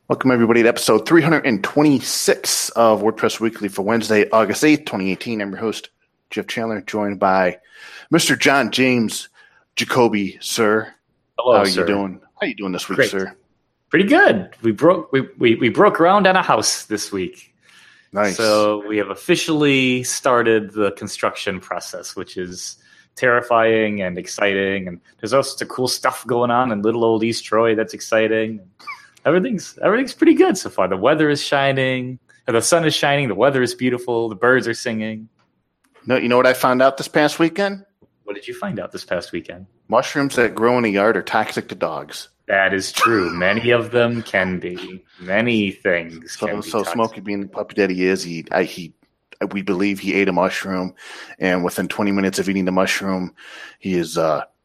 Welcome, everybody, to episode 326 of WordPress Weekly for Wednesday, August 8th, 2018. I'm your host, Jeff Chandler, joined by Mr. John James Jacoby, sir. Hello, sir. How are you doing this week, Great. sir? Pretty good. We broke ground on a house this week. Nice. So we have officially started the construction process, which is terrifying and exciting. And there's all sorts of cool stuff going on in little old East Troy that's exciting. Everything's pretty good so far. The weather is shining. The sun is shining. The weather is beautiful. The birds are singing. No, you know what I found out this past weekend? What did you find out this past weekend? Mushrooms that grow in a yard are toxic to dogs. That is true. Many of them can be. Many things can be So toxic. Smokey, being the puppy that he is, we believe he ate a mushroom, and within 20 minutes of eating the mushroom, he is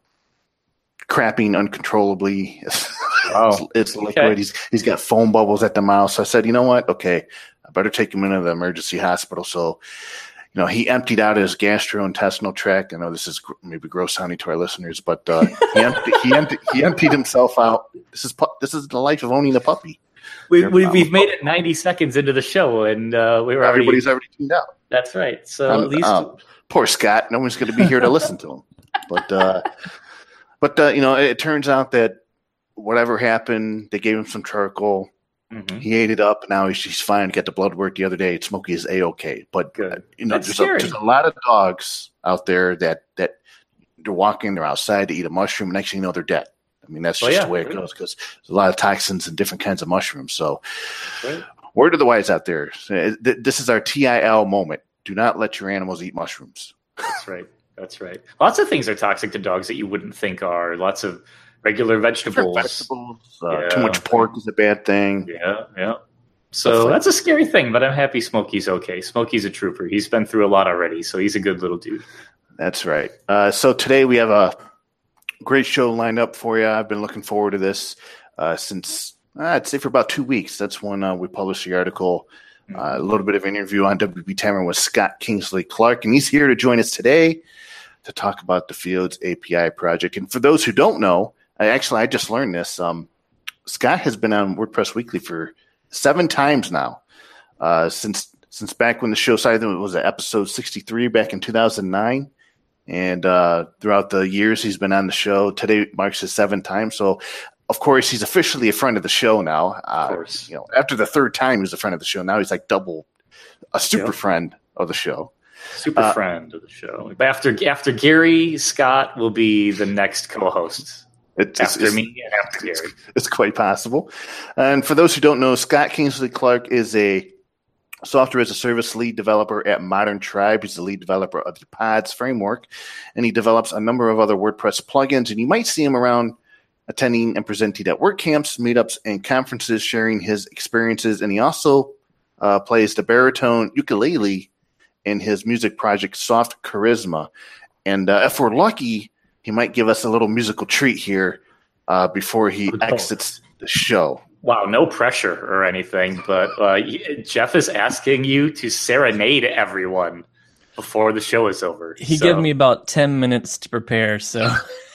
crapping uncontrollably. Oh, it's liquid. okay. He's got foam bubbles at the mouth. So I said, you know what? Okay, I better take him into the emergency hospital. So, he emptied out his gastrointestinal tract. I know this is maybe gross sounding to our listeners, but he emptied himself out. This is the life of owning a puppy. We've made it 90 seconds into the show, and everybody's already tuned out. That's right. So at least poor Scott. No one's going to be here to listen to him. But it turns out that whatever happened, they gave him some charcoal. Mm-hmm. He ate it up. Now he's fine. Got the blood work the other day. Smokey is A-okay. But there's a lot of dogs out there that they're walking, they're outside to eat a mushroom. Next thing you know, they're dead. I mean, that's just the way it goes because there's a lot of toxins and different kinds of mushrooms. So, word to the wise out there. This is our TIL moment. Do not let your animals eat mushrooms. That's right. Lots of things are toxic to dogs that you wouldn't think are. Lots of regular vegetables. Too much pork is a bad thing. Yeah. So that's a scary thing, but I'm happy Smokey's okay. Smokey's a trooper. He's been through a lot already, so he's a good little dude. That's right. So today we have a great show lined up for you. I've been looking forward to this since, I'd say, for about 2 weeks. That's when we published the article. A little bit of interview on WP Timer with Scott Kingsley Clark, and he's here to join us today to talk about the Fields API project. And for those who don't know, I just learned this. Scott has been on WordPress Weekly for 7 times now, since back when the show started. It was episode 63 back in 2009. And throughout the years he's been on the show, today marks his 7th time. So, of course, he's officially a friend of the show now. Of course. After the 3rd time he was a friend of the show. Now he's like double a super friend of the show. Super friend of the show. But after Gary, Scott will be the next co-host. After me and after Gary. It's quite possible. And for those who don't know, Scott Kingsley Clark is a software as a service lead developer at Modern Tribe. He's the lead developer of the Pods framework, and he develops a number of other WordPress plugins. And you might see him around attending and presenting at WordCamps, meetups, and conferences, sharing his experiences. And he also plays the baritone ukulele in his music project, Soft Charisma. And if we're lucky, he might give us a little musical treat here before he exits the show. Wow, no pressure or anything, but Jeff is asking you to serenade everyone before the show is over. He gave me about 10 minutes to prepare, so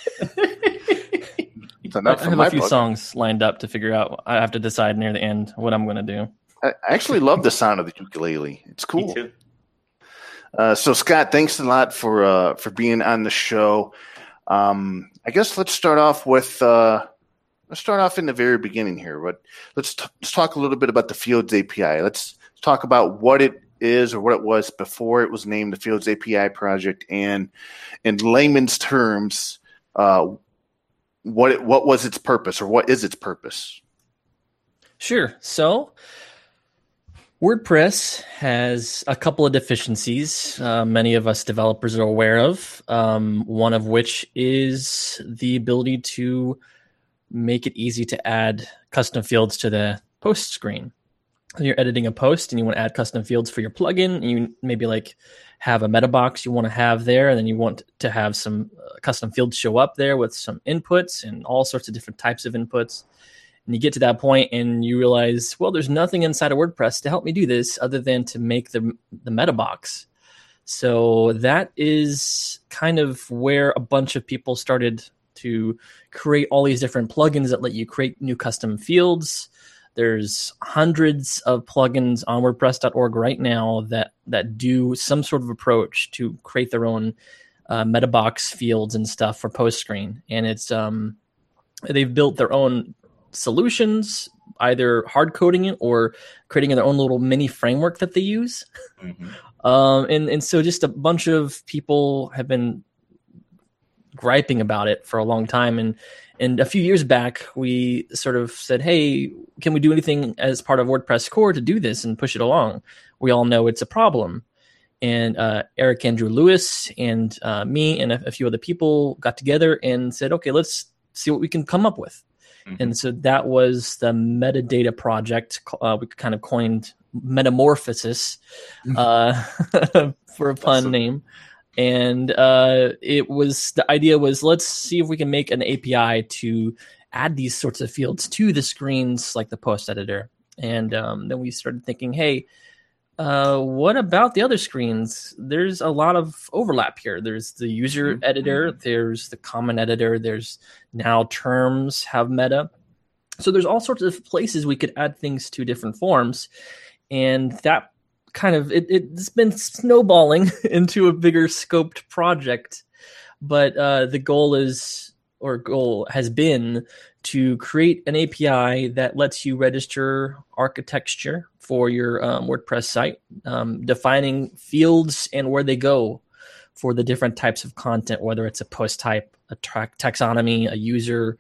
I have a few songs lined up to figure out. I have to decide near the end what I'm going to do. I actually love the sound of the ukulele. It's cool. Me too. So, Scott, thanks a lot for being on the show. I guess let's start off in the very beginning here. But let's talk a little bit about the Fields API. Let's talk about what it is or what it was before it was named the Fields API project, and in layman's terms, what was its purpose, or what is its purpose? Sure. So WordPress has a couple of deficiencies many of us developers are aware of, one of which is the ability to make it easy to add custom fields to the post screen. You're editing a post and you want to add custom fields for your plugin, and you maybe have a meta box you want to have there, and then you want to have some custom fields show up there with some inputs and all sorts of different types of inputs. And you get to that point and you realize, well, there's nothing inside of WordPress to help me do this other than to make the meta box. So that is kind of where a bunch of people started to create all these different plugins that let you create new custom fields There's hundreds of plugins on WordPress.org right now that do some sort of approach to create their own meta box fields and stuff for post screen. And it's they've built their own solutions, either hard coding it or creating their own little mini framework that they use. Mm-hmm. And so just a bunch of people have been griping about it for a long time. And a few years back, we sort of said, hey, can we do anything as part of WordPress core to do this and push it along? We all know it's a problem. And Eric Andrew Lewis and me and a few other people got together and said, okay, let's see what we can come up with. Mm-hmm. And so that was the metadata project. We kind of coined Metamorphosis for a pun name. And the idea was, let's see if we can make an API to add these sorts of fields to the screens like the post editor. And then we started thinking, hey, what about the other screens? There's a lot of overlap here. There's the user editor, there's the common editor, there's now terms have meta. So there's all sorts of places we could add things to different forms. And that kind of, it's been snowballing into a bigger scoped project. But the goal has been to create an API that lets you register architecture for your WordPress site, defining fields and where they go for the different types of content, whether it's a post type, a taxonomy, a user,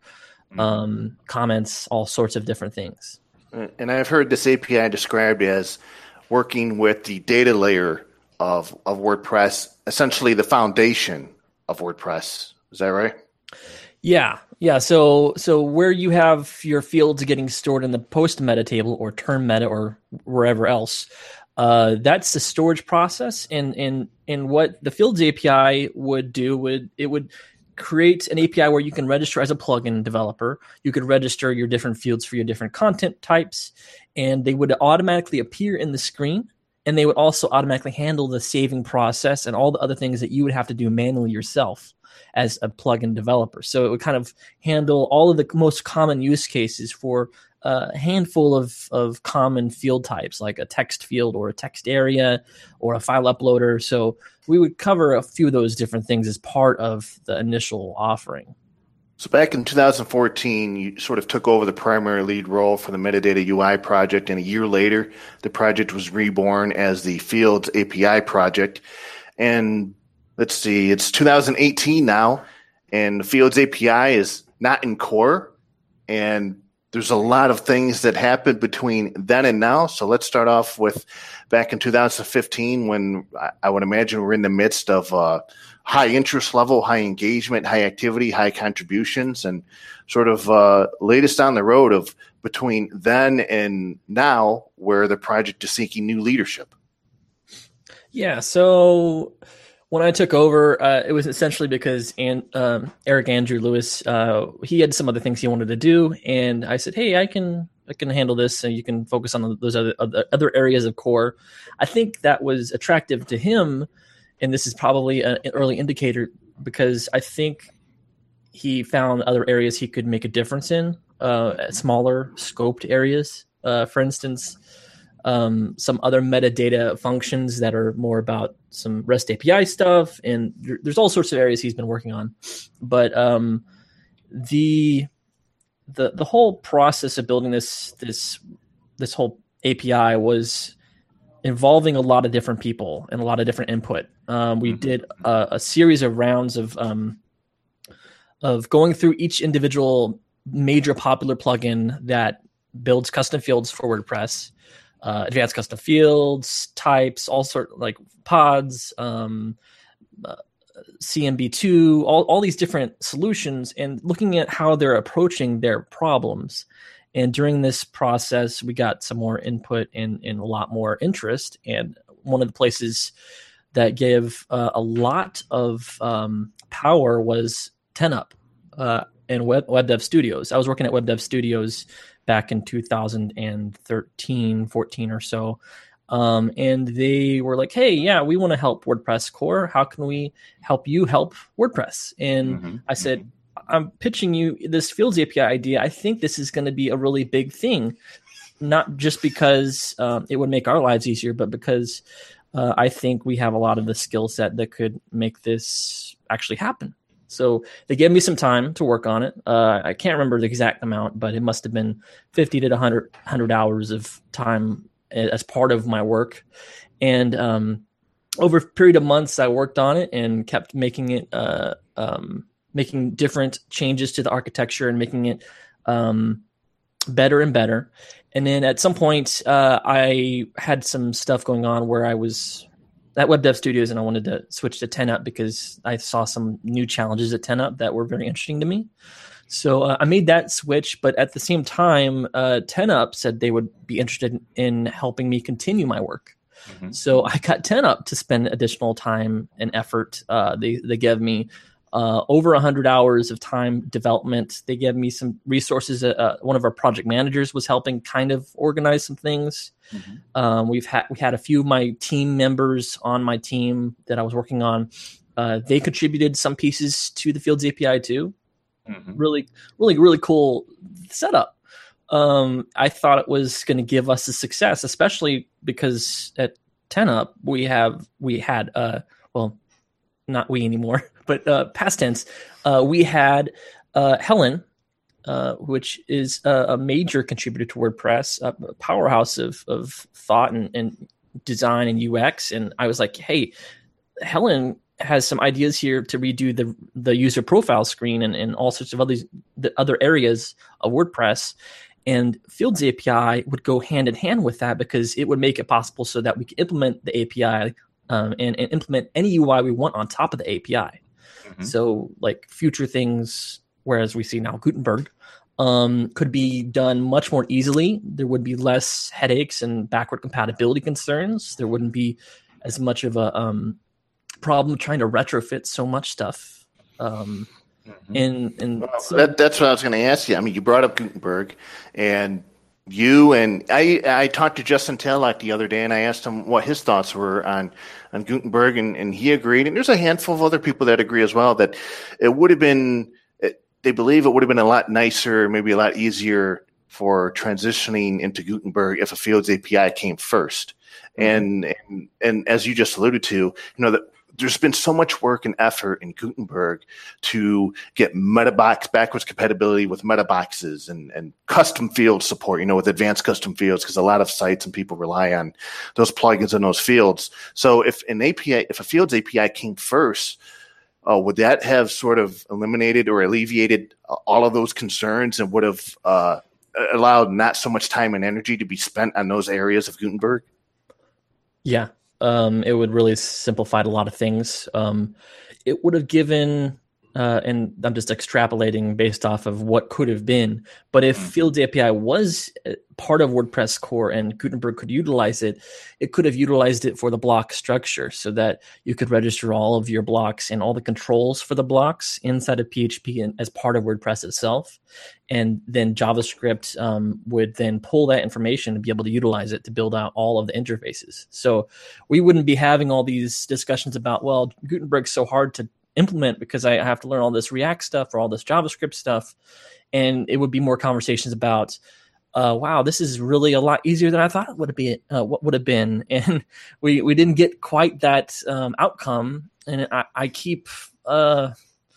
comments, all sorts of different things. And I've heard this API described as working with the data layer of WordPress, essentially the foundation of WordPress. Is that right? Yeah. So where you have your fields getting stored in the post meta table or term meta or wherever else, that's the storage process. And what the Fields API would do it would create an API where you can register as a plugin developer. You could register your different fields for your different content types, and they would automatically appear in the screen. And they would also automatically handle the saving process and all the other things that you would have to do manually yourself as a plugin developer. So it would kind of handle all of the most common use cases for a handful of common field types, like a text field or a text area or a file uploader. So we would cover a few of those different things as part of the initial offering. So back in 2014, you sort of took over the primary lead role for the Metadata UI project, and a year later, the project was reborn as the Fields API project. And let's see, it's 2018 now, and the Fields API is not in core, and there's a lot of things that happened between then and now. So let's start off with back in 2015, when I would imagine we're in the midst of high interest level, high engagement, high activity, high contributions, and sort of latest on the road of between then and now where the project is seeking new leadership. Yeah, so when I took over, it was essentially because Eric Andrew Lewis, he had some other things he wanted to do, and I said, "Hey, I can handle this, and you can focus on those other areas of core." I think that was attractive to him, and this is probably an early indicator because I think he found other areas he could make a difference in, smaller scoped areas. For instance, some other metadata functions that are more about some REST API stuff, and there's all sorts of areas he's been working on. But the whole process of building this whole API was involving a lot of different people and a lot of different input. We did a series of rounds of going through each individual major popular plugin that builds custom fields for WordPress. Advanced custom fields, types, all sort like pods, CMB2, all these different solutions, and looking at how they're approaching their problems. And during this process, we got some more input and a lot more interest. And one of the places that gave a lot of power was 10up and Web Dev Studios. I was working at Web Dev Studios back in 2013, 14 or so. And they were like, hey, yeah, we want to help WordPress core. How can we help you help WordPress? And I said, I'm pitching you this Fields API idea. I think this is going to be a really big thing. not just because it would make our lives easier, but because I think we have a lot of the skill set that could make this actually happen. So they gave me some time to work on it. I can't remember the exact amount, but it must have been 50 to 100 hours of time as part of my work. And over a period of months, I worked on it and kept making it, making different changes to the architecture and making it better and better. And then at some point, I had some stuff going on where I was at Web Dev Studios and I wanted to switch to 10up because I saw some new challenges at 10up that were very interesting to me. So I made that switch, but at the same time, 10up said they would be interested in helping me continue my work. Mm-hmm. So I got 10up to spend additional time and effort. They gave me over 100 hours of time development. They gave me some resources. One of our project managers was helping kind of organize some things. Mm-hmm. We had a few of my team members on my team that I was working on. They contributed some pieces to the Fields API too. Mm-hmm. Really cool setup. I thought it was going to give us a success, especially because at 10up we had well, not we anymore, but past tense, we had Helen, which is a major contributor to WordPress, a powerhouse of thought and design and UX. And I was like, hey, Helen has some ideas here to redo the user profile screen and all sorts of other areas of WordPress. And Fields API would go hand in hand with that because it would make it possible so that we could implement the API and implement any UI we want on top of the API. Mm-hmm. So like future things, whereas we see now Gutenberg, could be done much more easily. There would be less headaches and backward compatibility concerns. There wouldn't be as much of a problem trying to retrofit so much stuff. So that's what I was going to ask you. I mean, you brought up Gutenberg, and I talked to Justin Taylor the other day, and I asked him what his thoughts were on Gutenberg, and he agreed. And there's a handful of other people that agree as well that it would have been. They believe it would have been a lot nicer, maybe a lot easier for transitioning into Gutenberg if a Fields API came first. Mm-hmm. And as you just alluded to, there's been so much work and effort in Gutenberg to get MetaBox backwards compatibility with MetaBoxes and custom field support, with advanced custom fields, because a lot of sites and people rely on those plugins and those fields. So if a Fields API came first, would that have sort of eliminated or alleviated all of those concerns and would have allowed not so much time and energy to be spent on those areas of Gutenberg? Yeah. It would really simplify a lot of things. It would have given, and I'm just extrapolating based off of what could have been, but if Fields API was part of WordPress core and Gutenberg could utilize it, it could have utilized it for the block structure so that you could register all of your blocks and all the controls for the blocks inside of PHP and as part of WordPress itself. And then JavaScript would then pull that information and be able to utilize it to build out all of the interfaces. So we wouldn't be having all these discussions about, well, Gutenberg's so hard to implement because I have to learn all this React stuff or all this JavaScript stuff. And it would be more conversations about, wow, this is really a lot easier than I thought it would be. What would have been, and we didn't get quite that outcome. And I keep, I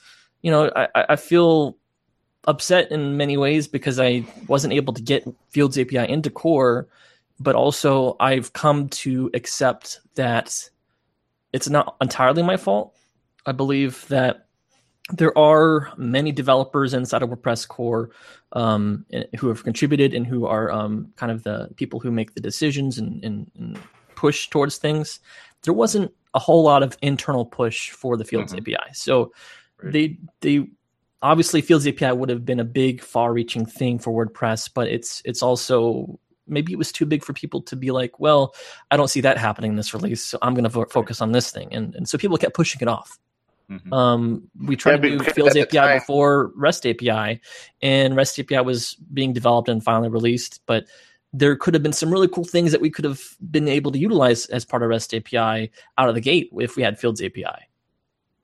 feel upset in many ways because I wasn't able to get Fields API into core, but also I've come to accept that it's not entirely my fault. I believe that there are many developers inside of WordPress core who have contributed and who are kind of the people who make the decisions and push towards things. There wasn't a whole lot of internal push for the Fields API. So they obviously Fields API would have been a big, far-reaching thing for WordPress, but it's also maybe it was too big for people to be like, well, I don't see that happening in this release, so I'm going to focus on this thing. And so people kept pushing it off. We tried to do Fields API before REST API, and REST API was being developed and finally released, but there could have been some really cool things that we could have been able to utilize as part of REST API out of the gate if we had Fields API.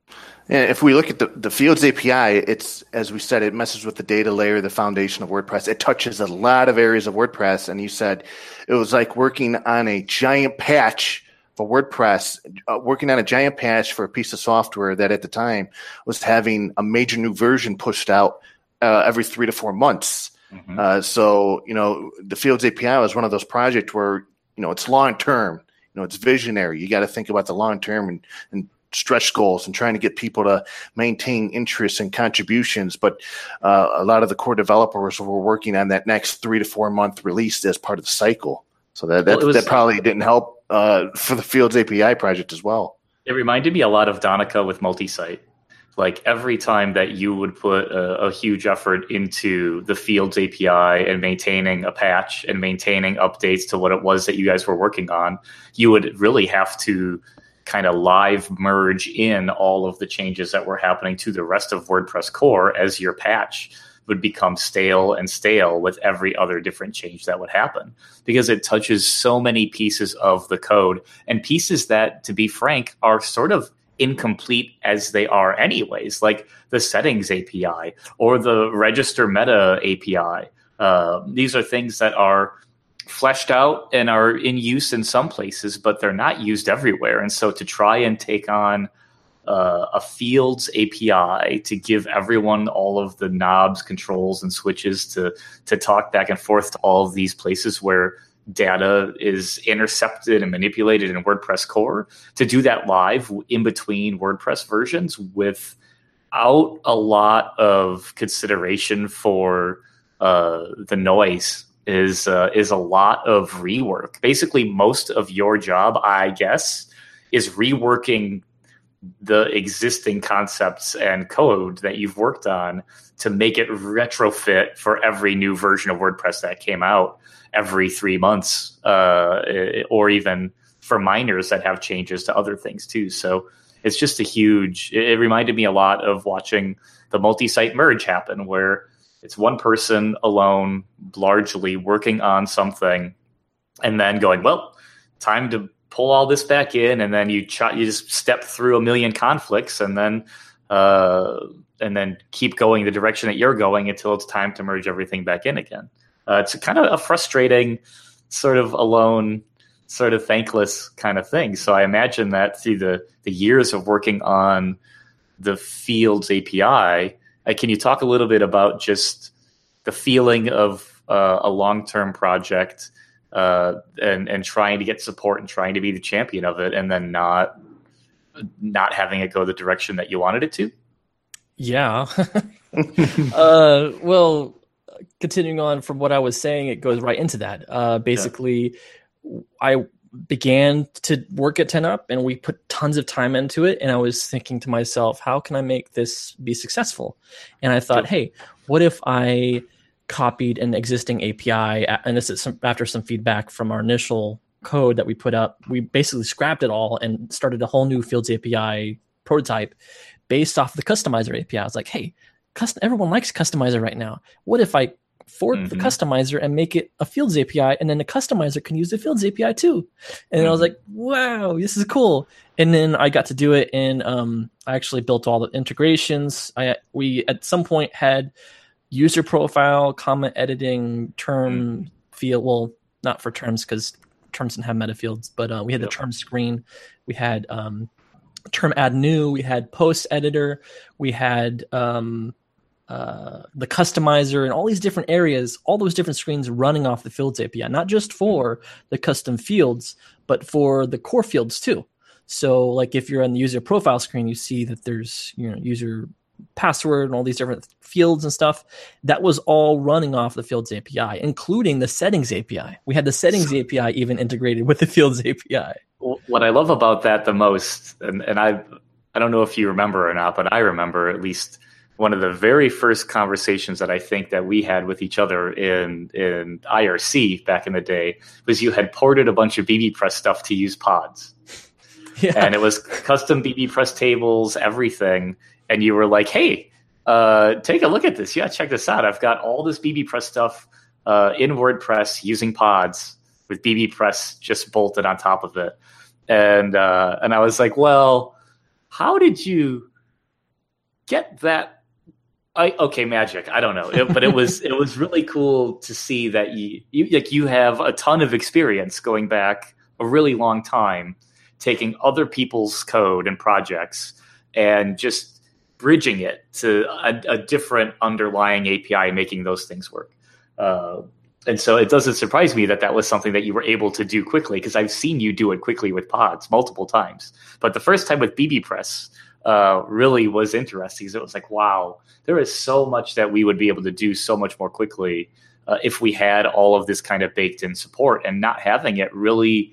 And if we look at the Fields API, it's, as we said, it messes with the data layer, the foundation of WordPress. It touches a lot of areas of WordPress. And you said it was like working on a giant patch for WordPress, working on a giant patch for a piece of software that at the time was having a major new version pushed out every 3 to 4 months. Mm-hmm. So, the Fields API was one of those projects where, it's long term, it's visionary. You got to think about the long term and stretch goals and trying to get people to maintain interest and contributions. But a lot of the core developers were working on that next 3 to 4 month release as part of the cycle. So that probably didn't help for the Fields API project as well. It reminded me a lot of Donica with multi-site. Like every time that you would put a huge effort into the Fields API and maintaining a patch and maintaining updates to what it was that you guys were working on, you would really have to kind of live merge in all of the changes that were happening to the rest of WordPress core as your patch would become stale with every other different change that would happen, because it touches so many pieces of the code and pieces that, to be frank, are sort of incomplete as they are anyways, like the settings API or the register meta API. These are things that are fleshed out and are in use in some places, but they're not used everywhere. And so to try and take on a Fields API to give everyone all of the knobs, controls, and switches to talk back and forth to all of these places where data is intercepted and manipulated in WordPress core, to do that live in between WordPress versions without a lot of consideration for the noise is a lot of rework. Basically, most of your job, I guess, is reworking the existing concepts and code that you've worked on to make it retrofit for every new version of WordPress that came out every 3 months, or even for minors that have changes to other things too. So it's just it reminded me a lot of watching the multi-site merge happen, where it's one person alone largely working on something and then going, well, time to pull all this back in, and then you just step through a million conflicts and then keep going the direction that you're going until it's time to merge everything back in again. It's kind of a frustrating, sort of alone, sort of thankless kind of thing. So I imagine that through the years of working on the Fields API, can you talk a little bit about just the feeling of a long-term project and trying to get support and trying to be the champion of it, and then not having it go the direction that you wanted it to? Yeah. Well, continuing on from what I was saying, it goes right into that. Basically, I began to work at 10up and we put tons of time into it. And I was thinking to myself, how can I make this be successful? And I thought, hey, what if I copied an existing API? And this is after some feedback from our initial code that we put up. We basically scrapped it all and started a whole new Fields API prototype based off the Customizer API. I was like, hey, everyone likes Customizer right now. What if I fork the Customizer and make it a Fields API, and then the Customizer can use the Fields API too? And I was like, wow, this is cool. And then I got to do it, and I actually built all the integrations. We at some point had user profile, comment editing, term field. Well, not for terms because terms didn't have meta fields, but we had the term screen. We had term add new. We had post editor. We had the Customizer and all these different areas, all those different screens running off the Fields API, not just for the custom fields, but for the core fields too. So like if you're on the user profile screen, you see that there's, user password and all these different fields and stuff. That was all running off the Fields API, including the settings API. We had the settings API even integrated with the Fields API. What I love about that the most, and I don't know if you remember or not, but I remember at least one of the very first conversations that I think that we had with each other in IRC back in the day was you had ported a bunch of bbPress stuff to use pods. Yeah. And it was custom bbPress tables, everything. And you were like, hey, take a look at this. Yeah, check this out. I've got all this bbPress stuff in WordPress using pods with bbPress just bolted on top of it. And I was like, well, how did you get that. Magic. I don't know, but it was really cool to see that you have a ton of experience going back a really long time, taking other people's code and projects and just bridging it to a different underlying API and making those things work. And so it doesn't surprise me that was something that you were able to do quickly, because I've seen you do it quickly with pods multiple times. But the first time with bbPress really was interesting. So it was like, wow, there is so much that we would be able to do so much more quickly if we had all of this kind of baked in support. And not having it really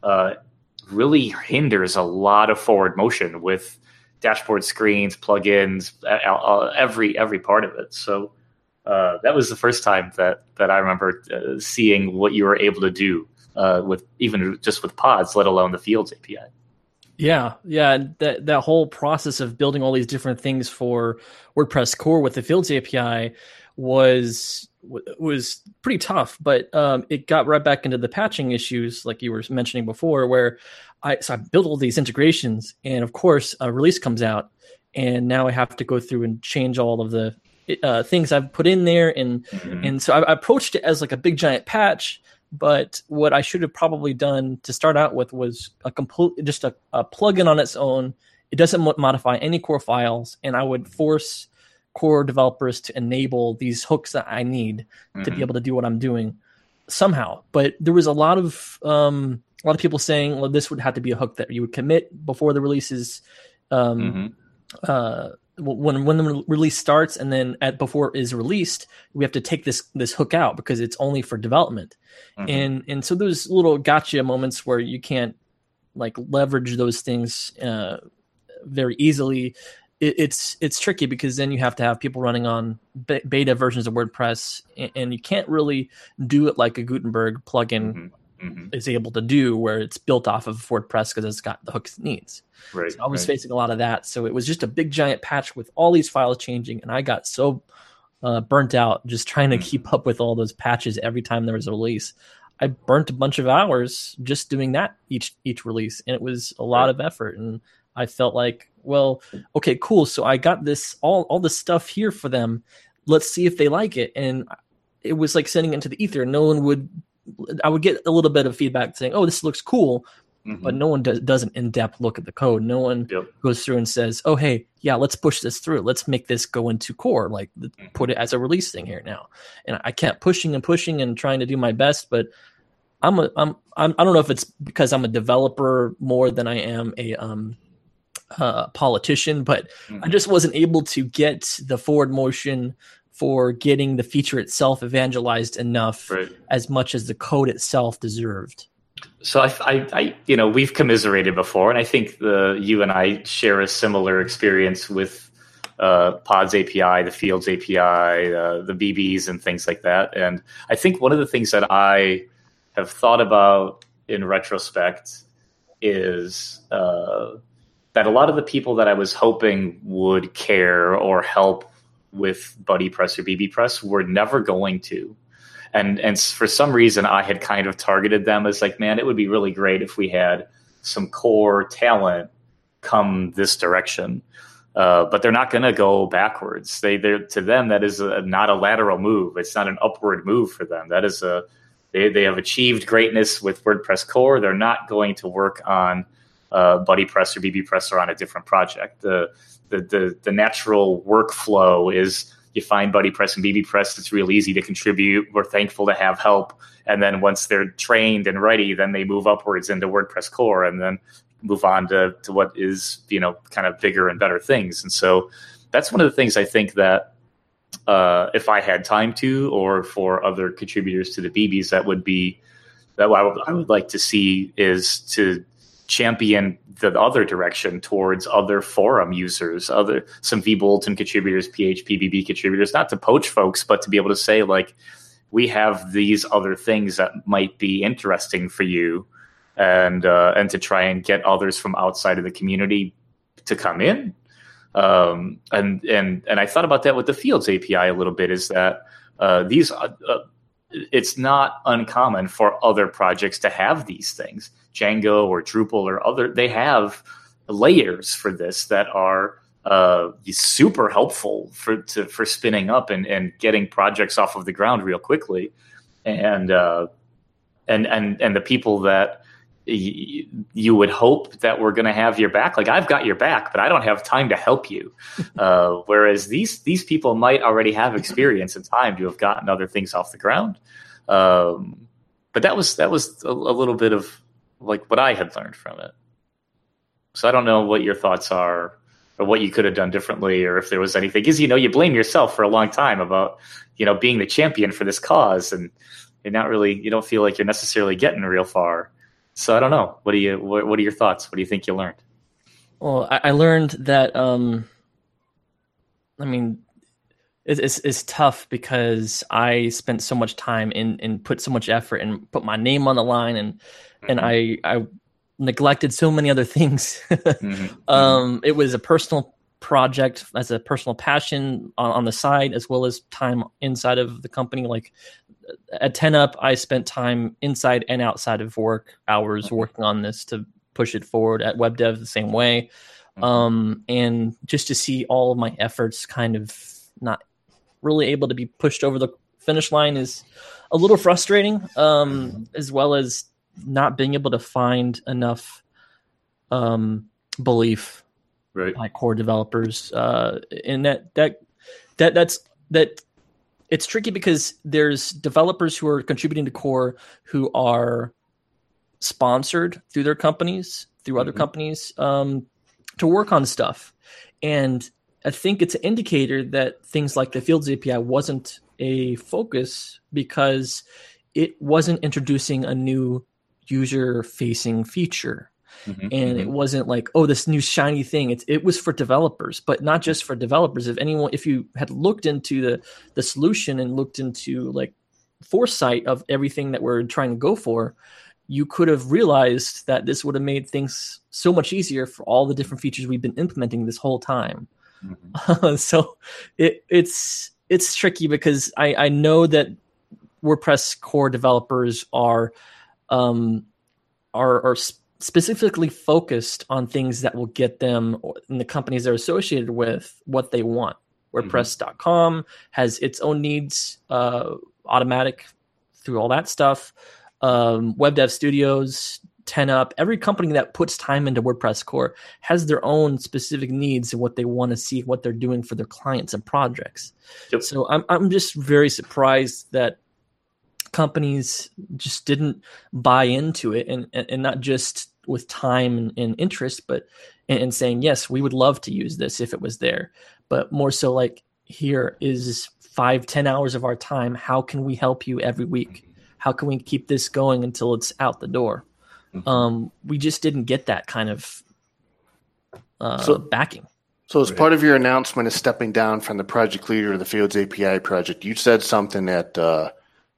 hinders a lot of forward motion with dashboard screens, plugins, every part of it. So that was the first time that I remember seeing what you were able to do with pods, let alone the Fields API. Yeah. That whole process of building all these different things for WordPress core with the Fields API was pretty tough, but it got right back into the patching issues, like you were mentioning before, where I built all these integrations, and of course a release comes out, and now I have to go through and change all of the things I've put in there, and so I approached it as like a big giant patch. But what I should have probably done to start out with was a plugin on its own. It doesn't modify any core files, and I would force core developers to enable these hooks that I need to be able to do what I'm doing somehow. But there was a lot of people saying, well, this would have to be a hook that you would commit before the releases. When the release starts, and then before it is released, we have to take this hook out because it's only for development. And so there's little gotcha moments where you can't like leverage those things very easily. It's tricky because then you have to have people running on beta versions of WordPress, and you can't really do it like a Gutenberg plugin is able to do, where it's built off of WordPress because it's got the hooks it needs. Right. So I was facing a lot of that. So it was just a big giant patch with all these files changing, and I got so burnt out just trying to keep up with all those patches every time there was a release. I burnt a bunch of hours just doing that each release, and it was a lot of effort. And I felt like, well, okay, cool. So I got this all this stuff here for them. Let's see if they like it. And it was like sending it into the ether. I would get a little bit of feedback saying, oh, this looks cool. But no one does an in-depth look at the code. No one goes through and says, oh, hey, yeah, let's push this through. Let's make this go into core. Like, put it as a release thing here now. And I kept pushing and trying to do my best. But I don't know if it's because I'm a developer more than I am a politician, but I just wasn't able to get the forward motion for getting the feature itself evangelized enough, as much as the code itself deserved. So I we've commiserated before, and I think you and I share a similar experience with Pods API, the Fields API, the BBs, and things like that. And I think one of the things that I have thought about in retrospect is that a lot of the people that I was hoping would care or help with BuddyPress or bbPress were never going to. And for some reason, I had kind of targeted them as like, man, it would be really great if we had some core talent come this direction. But they're not going to go backwards. To them, that is not a lateral move. It's not an upward move for them. That is they have achieved greatness with WordPress core. They're not going to work on BuddyPress or bbPress or on a different project. The natural workflow is, you find BuddyPress and bbPress. It's real easy to contribute. We're thankful to have help. And then once they're trained and ready, then they move upwards into WordPress core and then move on to what is, kind of bigger and better things. And so that's one of the things I think that if I had time to, or for other contributors to the BBs, that I would like to see, is to champion the other direction towards other forum users, some vBulletin contributors, PHP BB contributors, not to poach folks, but to be able to say, like, we have these other things that might be interesting for you, and to try and get others from outside of the community to come in. And I thought about that with the Fields API a little bit, is that it's not uncommon for other projects to have these things. Django or Drupal or they have layers for this that are super helpful for spinning up and getting projects off of the ground real quickly, and the people that you would hope that we're going to have your back. Like, I've got your back, but I don't have time to help you. Whereas these people might already have experience and time to have gotten other things off the ground. But that was a little bit of like what I had learned from it. So I don't know what your thoughts are, or what you could have done differently, or if there was anything. Because you blame yourself for a long time about being the champion for this cause, and you don't feel like you're necessarily getting real far. So I don't know. What are your thoughts? What do you think you learned? Well, I learned that it's tough because I spent so much time and put so much effort and put my name on the line, and I neglected so many other things. It was a personal project, as a personal passion on the side, as well as time inside of the company. Like at 10up, I spent time inside and outside of work hours working on this to push it forward. At WebDev, the same way. And just to see all of my efforts kind of not really able to be pushed over the finish line is a little frustrating, as well as not being able to find enough belief by core developers. And that's it's tricky because there's developers who are contributing to core who are sponsored through their companies, through other companies, to work on stuff. And I think it's an indicator that things like the Fields API wasn't a focus because it wasn't introducing a new user-facing feature. And it wasn't like, oh, this new shiny thing. It was for developers, but not just for developers. If you had looked into the solution and looked into like foresight of everything that we're trying to go for, you could have realized that this would have made things so much easier for all the different features we've been implementing this whole time. So it's tricky because I know that WordPress core developers are specifically focused on things that will get them and the companies they're associated with what they want. WordPress.com has its own needs, automatic through all that stuff. Web Dev Studios, 10up, every company that puts time into WordPress core has their own specific needs and what they want to see, what they're doing for their clients and projects. Yep. So I'm just very surprised that companies just didn't buy into it, and not just with time and interest, but and saying, yes, we would love to use this if it was there, but more so like, here is 5-10 hours of our time. How can we help you every week? How can we keep this going until it's out the door? We just didn't get that kind of backing. So as part of your announcement of stepping down from the project leader of the Fields API project, you said something that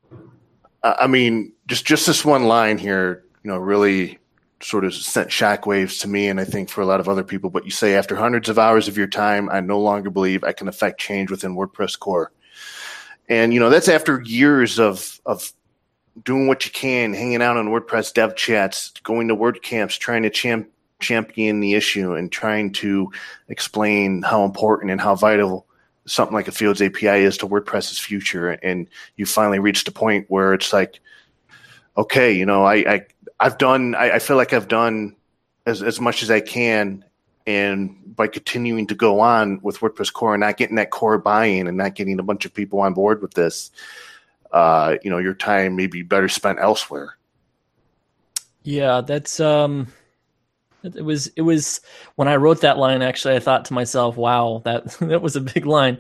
just this one line here, really sort of sent shockwaves to me, and I think for a lot of other people. But you say, after hundreds of hours of your time, I no longer believe I can affect change within WordPress core. And, that's after years of doing what you can, hanging out on WordPress dev chats, going to WordCamps, trying to champion the issue and trying to explain how important and how vital something like a Fields API is to WordPress's future. And you finally reached a point where it's like, okay, I feel like I've done as much as I can. And by continuing to go on with WordPress core and not getting that core buy-in and not getting a bunch of people on board with this, your time may be better spent elsewhere. Yeah, that's it was when I wrote that line, actually, I thought to myself, wow, that was a big line.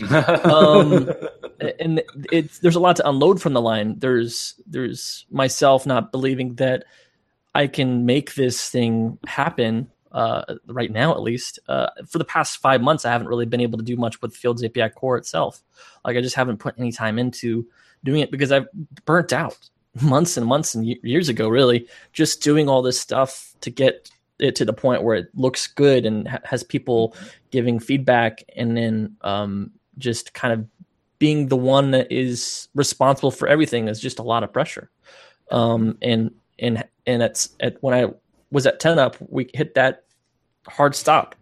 And there's a lot to unload from the line. There's myself not believing that I can make this thing happen right now, at least. For the past 5 months, I haven't really been able to do much with Fields API core itself. Like, I just haven't put any time into doing it because I've burnt out months and months and years ago, really, just doing all this stuff to get it to the point where it looks good and has people giving feedback, and then just kind of being the one that is responsible for everything is just a lot of pressure. And it's when I was at 10up, we hit that hard stop. Like,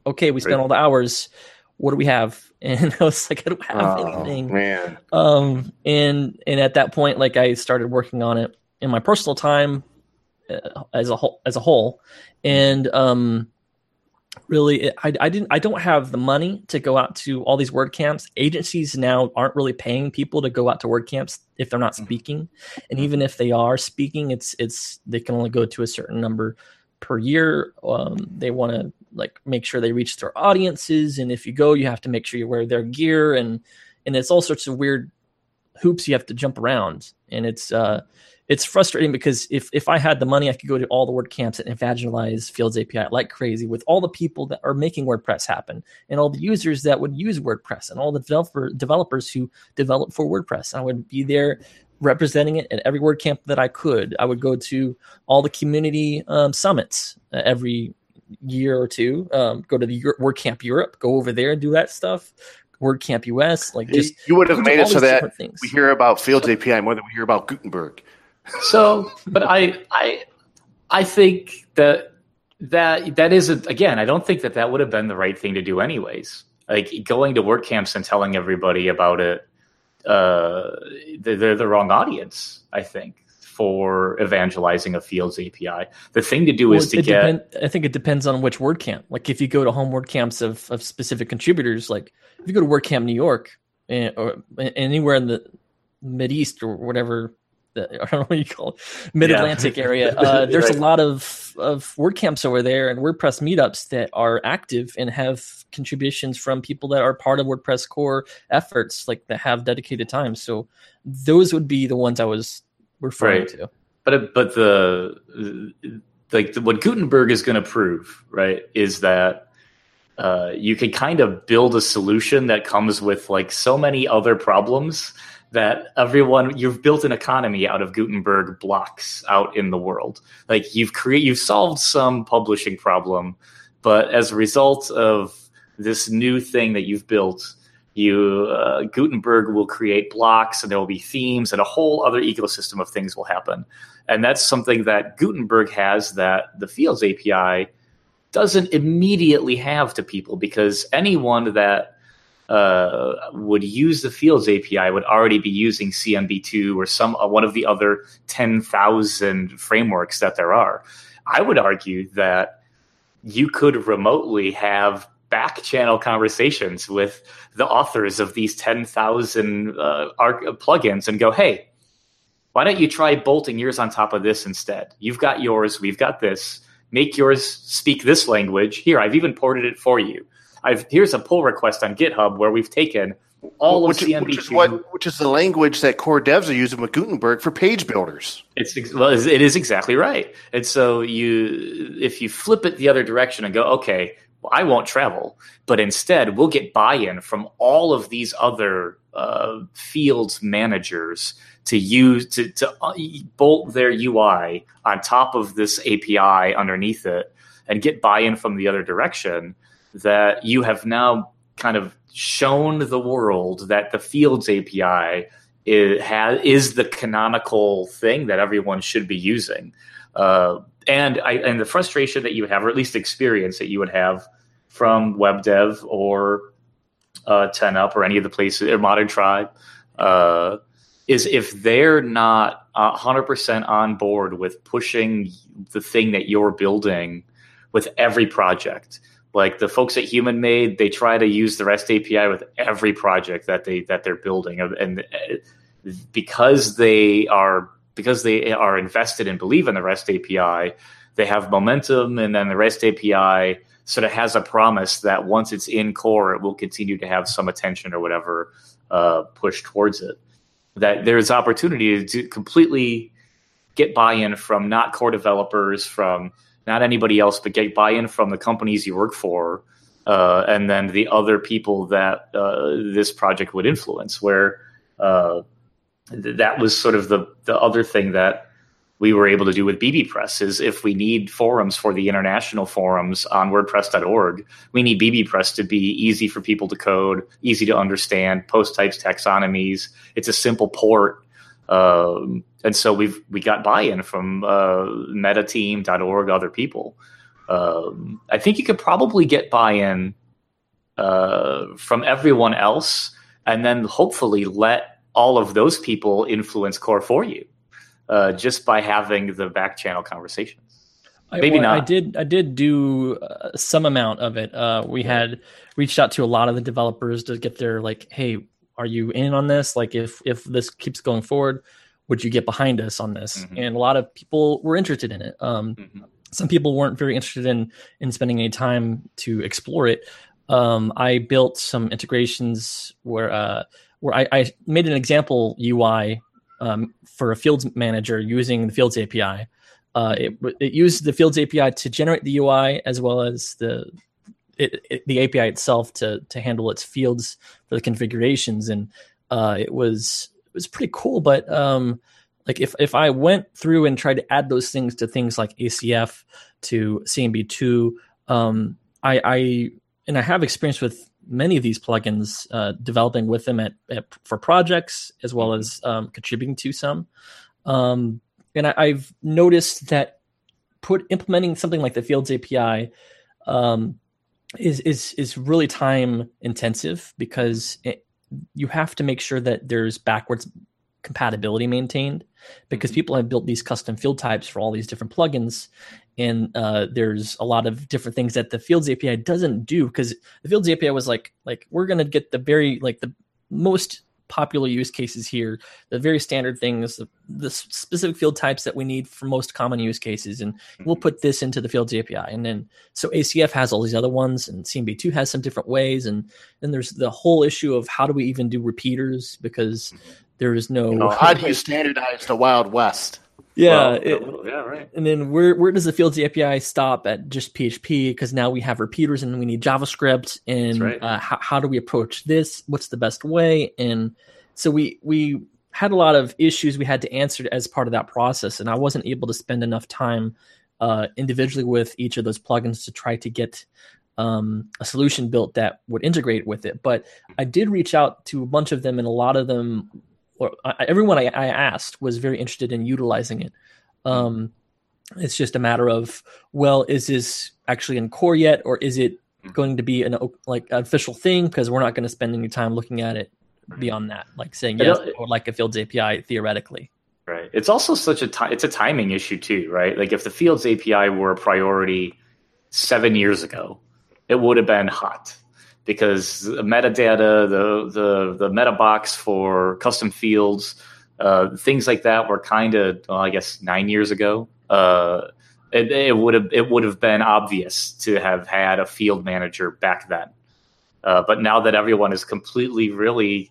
okay, we spent all the hours. What do we have? And I was like, I don't have anything. Man. And at that point, like I started working on it in my personal time as a whole. And really, I don't have the money to go out to all these WordCamps. Agencies now aren't really paying people to go out to WordCamps if they're not speaking. And even if they are speaking, it's they can only go to a certain number per year. They want to like make sure they reach their audiences, and if you go, you have to make sure you wear their gear, and it's all sorts of weird hoops you have to jump around, and it's frustrating because if I had the money, I could go to all the WordCamps and evangelize Fields API like crazy with all the people that are making WordPress happen, and all the users that would use WordPress, and all the developers who develop for WordPress. I would be there representing it at every WordCamp that I could. I would go to all the community summits every year or two, go to the WordCamp Europe, go over there and do that stuff. WordCamp US, like just you would have made it so that we hear about Fields API more than we hear about Gutenberg. So, but I think that isn't, again, I don't think that would have been the right thing to do anyways. Like going to WordCamps and telling everybody about it, they're the wrong audience, I think, for evangelizing a Fields API. The thing to do is to get... I think it depends on which WordCamp. Like if you go to home WordCamps of specific contributors, like if you go to WordCamp New York or anywhere in the Mid-East or whatever, I don't know what you call it, Mid-Atlantic area, there's right. A lot of WordCamps over there and WordPress meetups that are active and have contributions from people that are part of WordPress core efforts, like that have dedicated time. So those would be the ones I was referring to. But what Gutenberg is going to prove, right, is that you can kind of build a solution that comes with like so many other problems that you've built an economy out of Gutenberg blocks out in the world. Like you've solved some publishing problem, but as a result of this new thing that you've built, Gutenberg will create blocks, and there will be themes, and a whole other ecosystem of things will happen. And that's something that Gutenberg has that the Fields API doesn't immediately have to people, because anyone that would use the Fields API would already be using CMB2 or one of the other 10,000 frameworks that there are. I would argue that you could remotely have back channel conversations with the authors of these 10,000 plugins and go, hey, why don't you try bolting yours on top of this instead? You've got yours, we've got this. Make yours speak this language. Here, I've even ported it for you. Here's a pull request on GitHub where we've taken all of CMB2. Which is the language that core devs are using with Gutenberg for page builders. It is exactly right. And so if you flip it the other direction and go, okay, well, I won't travel, but instead we'll get buy-in from all of these other Fields managers to use to bolt their UI on top of this API underneath it and get buy-in from the other direction, that you have now kind of shown the world that the Fields API is the canonical thing that everyone should be using. And the frustration that you would have, or at least experience that you would have from WebDev or 10up or any of the places, or Modern Tribe, is if they're not 100% on board with pushing the thing that you're building with every project. Like the folks at Human Made, they try to use the REST API with every project that they're building, and because they are invested and believe in the REST API, they have momentum, and then the REST API sort of has a promise that once it's in core, it will continue to have some attention or whatever pushed towards it. That there's opportunity to completely get buy-in from not core developers, from not anybody else, but get buy-in from the companies you work for, and then the other people that this project would influence, where that was sort of the other thing that we were able to do with bbPress, is if we need forums for the international forums on WordPress.org, we need bbPress to be easy for people to code, easy to understand, post types, taxonomies. It's a simple port. And so we got buy-in from metateam.org, other people I think you could probably get buy-in from everyone else, and then hopefully let all of those people influence core for you, just by having the back channel conversations. Maybe not. I did do some amount of it. We had reached out to a lot of the developers to get their like, hey, are you in on this? Like, if this keeps going forward, would you get behind us on this? Mm-hmm. And a lot of people were interested in it. Some people weren't very interested in spending any time to explore it. I built some integrations where I made an example UI for a Fields manager using the Fields API. It used the Fields API to generate the UI as well as the API itself to handle its fields for the configurations, and it was pretty cool. But like if I went through and tried to add those things to things like ACF to CMB2, I have experience with many of these plugins, developing with them for projects as well as contributing to some. And I've noticed that implementing something like the Fields API is really time intensive because you have to make sure that there's backwards compatibility maintained, because people have built these custom field types for all these different plugins, and there's a lot of different things that the Fields API doesn't do, because the Fields API was like we're going to get the most popular use cases here, the very standard things, the specific field types that we need for most common use cases, and we'll put this into the Fields API. And then so ACF has all these other ones, and CMB2 has some different ways, and then there's the whole issue of how do we even do repeaters, because there is no how do you standardize the Wild West? Yeah, right. And then where does the Fields API stop at just PHP? Because now we have repeaters and we need JavaScript. And right. How do we approach this? What's the best way? And so we had a lot of issues we had to answer as part of that process. And I wasn't able to spend enough time individually with each of those plugins to try to get a solution built that would integrate with it. But I did reach out to a bunch of them, and a lot of them, everyone I asked was very interested in utilizing it. It's just a matter of, well, is this actually in core yet, or is it going to be an official thing? Because we're not going to spend any time looking at it beyond that, like saying yes, I would like a Fields API theoretically. Right. It's also it's a timing issue too, right? Like if the Fields API were a priority 7 years ago, it would have been hot, because the metadata, the meta box for custom fields, things like that were kind of, I guess 9 years ago. It would have been obvious to have had a field manager back then. But now that everyone is completely really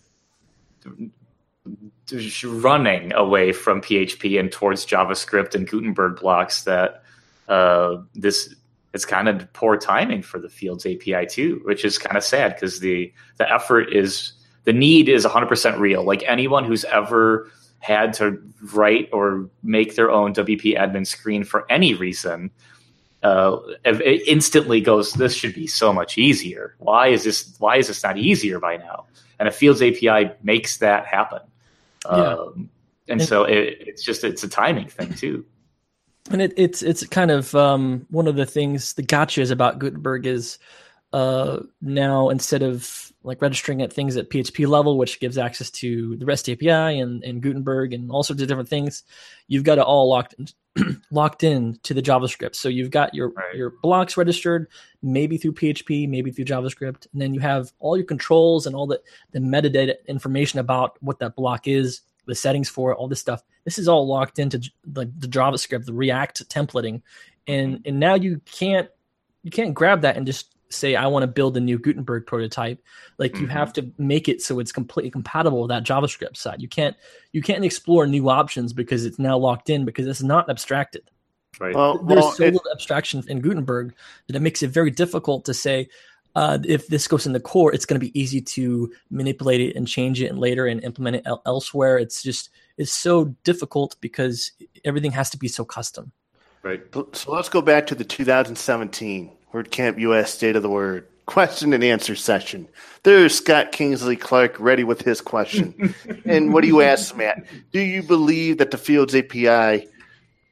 running away from PHP and towards JavaScript and Gutenberg blocks, that it's kind of poor timing for the Fields API too, which is kind of sad, because the need is 100% real. Like anyone who's ever had to write or make their own WP admin screen for any reason, it instantly goes, this should be so much easier. Why is this not easier by now? And a Fields API makes that happen. Yeah. So it's a timing thing too. And it's kind of one of the things, the gotchas about Gutenberg is now, instead of like registering at things at PHP level, which gives access to the REST API and Gutenberg and all sorts of different things, you've got it all locked in to the JavaScript. So you've got your blocks registered, maybe through PHP, maybe through JavaScript, and then you have all your controls and all the metadata information about what that block is, the settings for it, all this stuff. This is all locked into the JavaScript, the React templating, and now you can't grab that and just say, I want to build a new Gutenberg prototype. Like you have to make it so it's completely compatible with that JavaScript side. You can't explore new options because it's now locked in, because it's not abstracted. Right. There's so little abstraction in Gutenberg that it makes it very difficult to say, if this goes in the core, it's going to be easy to manipulate it and change it and later and implement it elsewhere. It's so difficult because everything has to be so custom. Right. So let's go back to the 2017 WordCamp US State of the Word question and answer session. There's Scott Kingsley Clark ready with his question. And what do you ask, Matt? Do you believe that the Fields API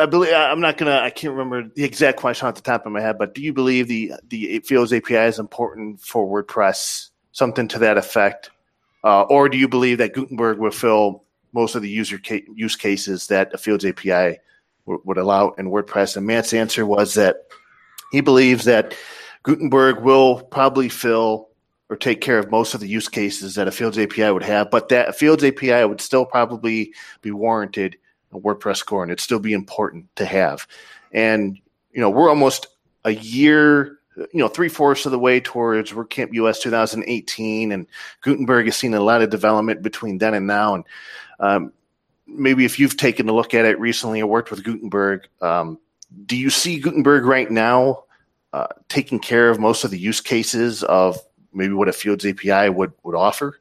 I believe I can't remember the exact question off the top of my head, but do you believe the Fields API is important for WordPress, something to that effect, or do you believe that Gutenberg will fill most of the use cases that a Fields API would allow in WordPress? And Matt's answer was that he believes that Gutenberg will probably fill or take care of most of the use cases that a Fields API would have, but that a Fields API would still probably be warranted a WordPress core, and it'd still be important to have. And, we're almost a year, 3/4 of the way towards WordCamp US 2018, and Gutenberg has seen a lot of development between then and now. And maybe if you've taken a look at it recently or worked with Gutenberg, do you see Gutenberg right now taking care of most of the use cases of maybe what a Fields API would offer?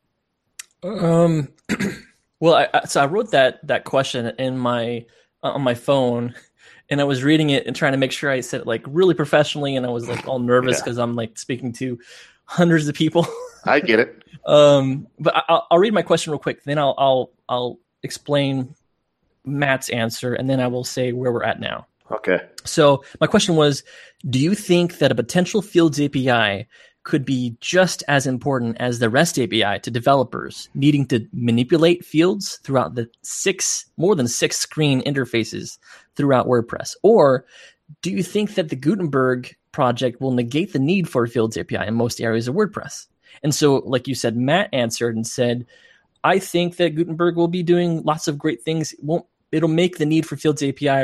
Well, I wrote that question in on my phone, and I was reading it and trying to make sure I said it like really professionally, and I was like all nervous because I'm like speaking to hundreds of people. I get it. But I'll read my question real quick, then I'll explain Matt's answer, and then I will say where we're at now. Okay. So my question was, do you think that a potential Fields API could be just as important as the REST API to developers needing to manipulate fields throughout the more than six screen interfaces throughout WordPress? Or do you think that the Gutenberg project will negate the need for a Fields API in most areas of WordPress? And so, like you said, Matt answered and said, I think that Gutenberg will be doing lots of great things. It'll make the need for Fields API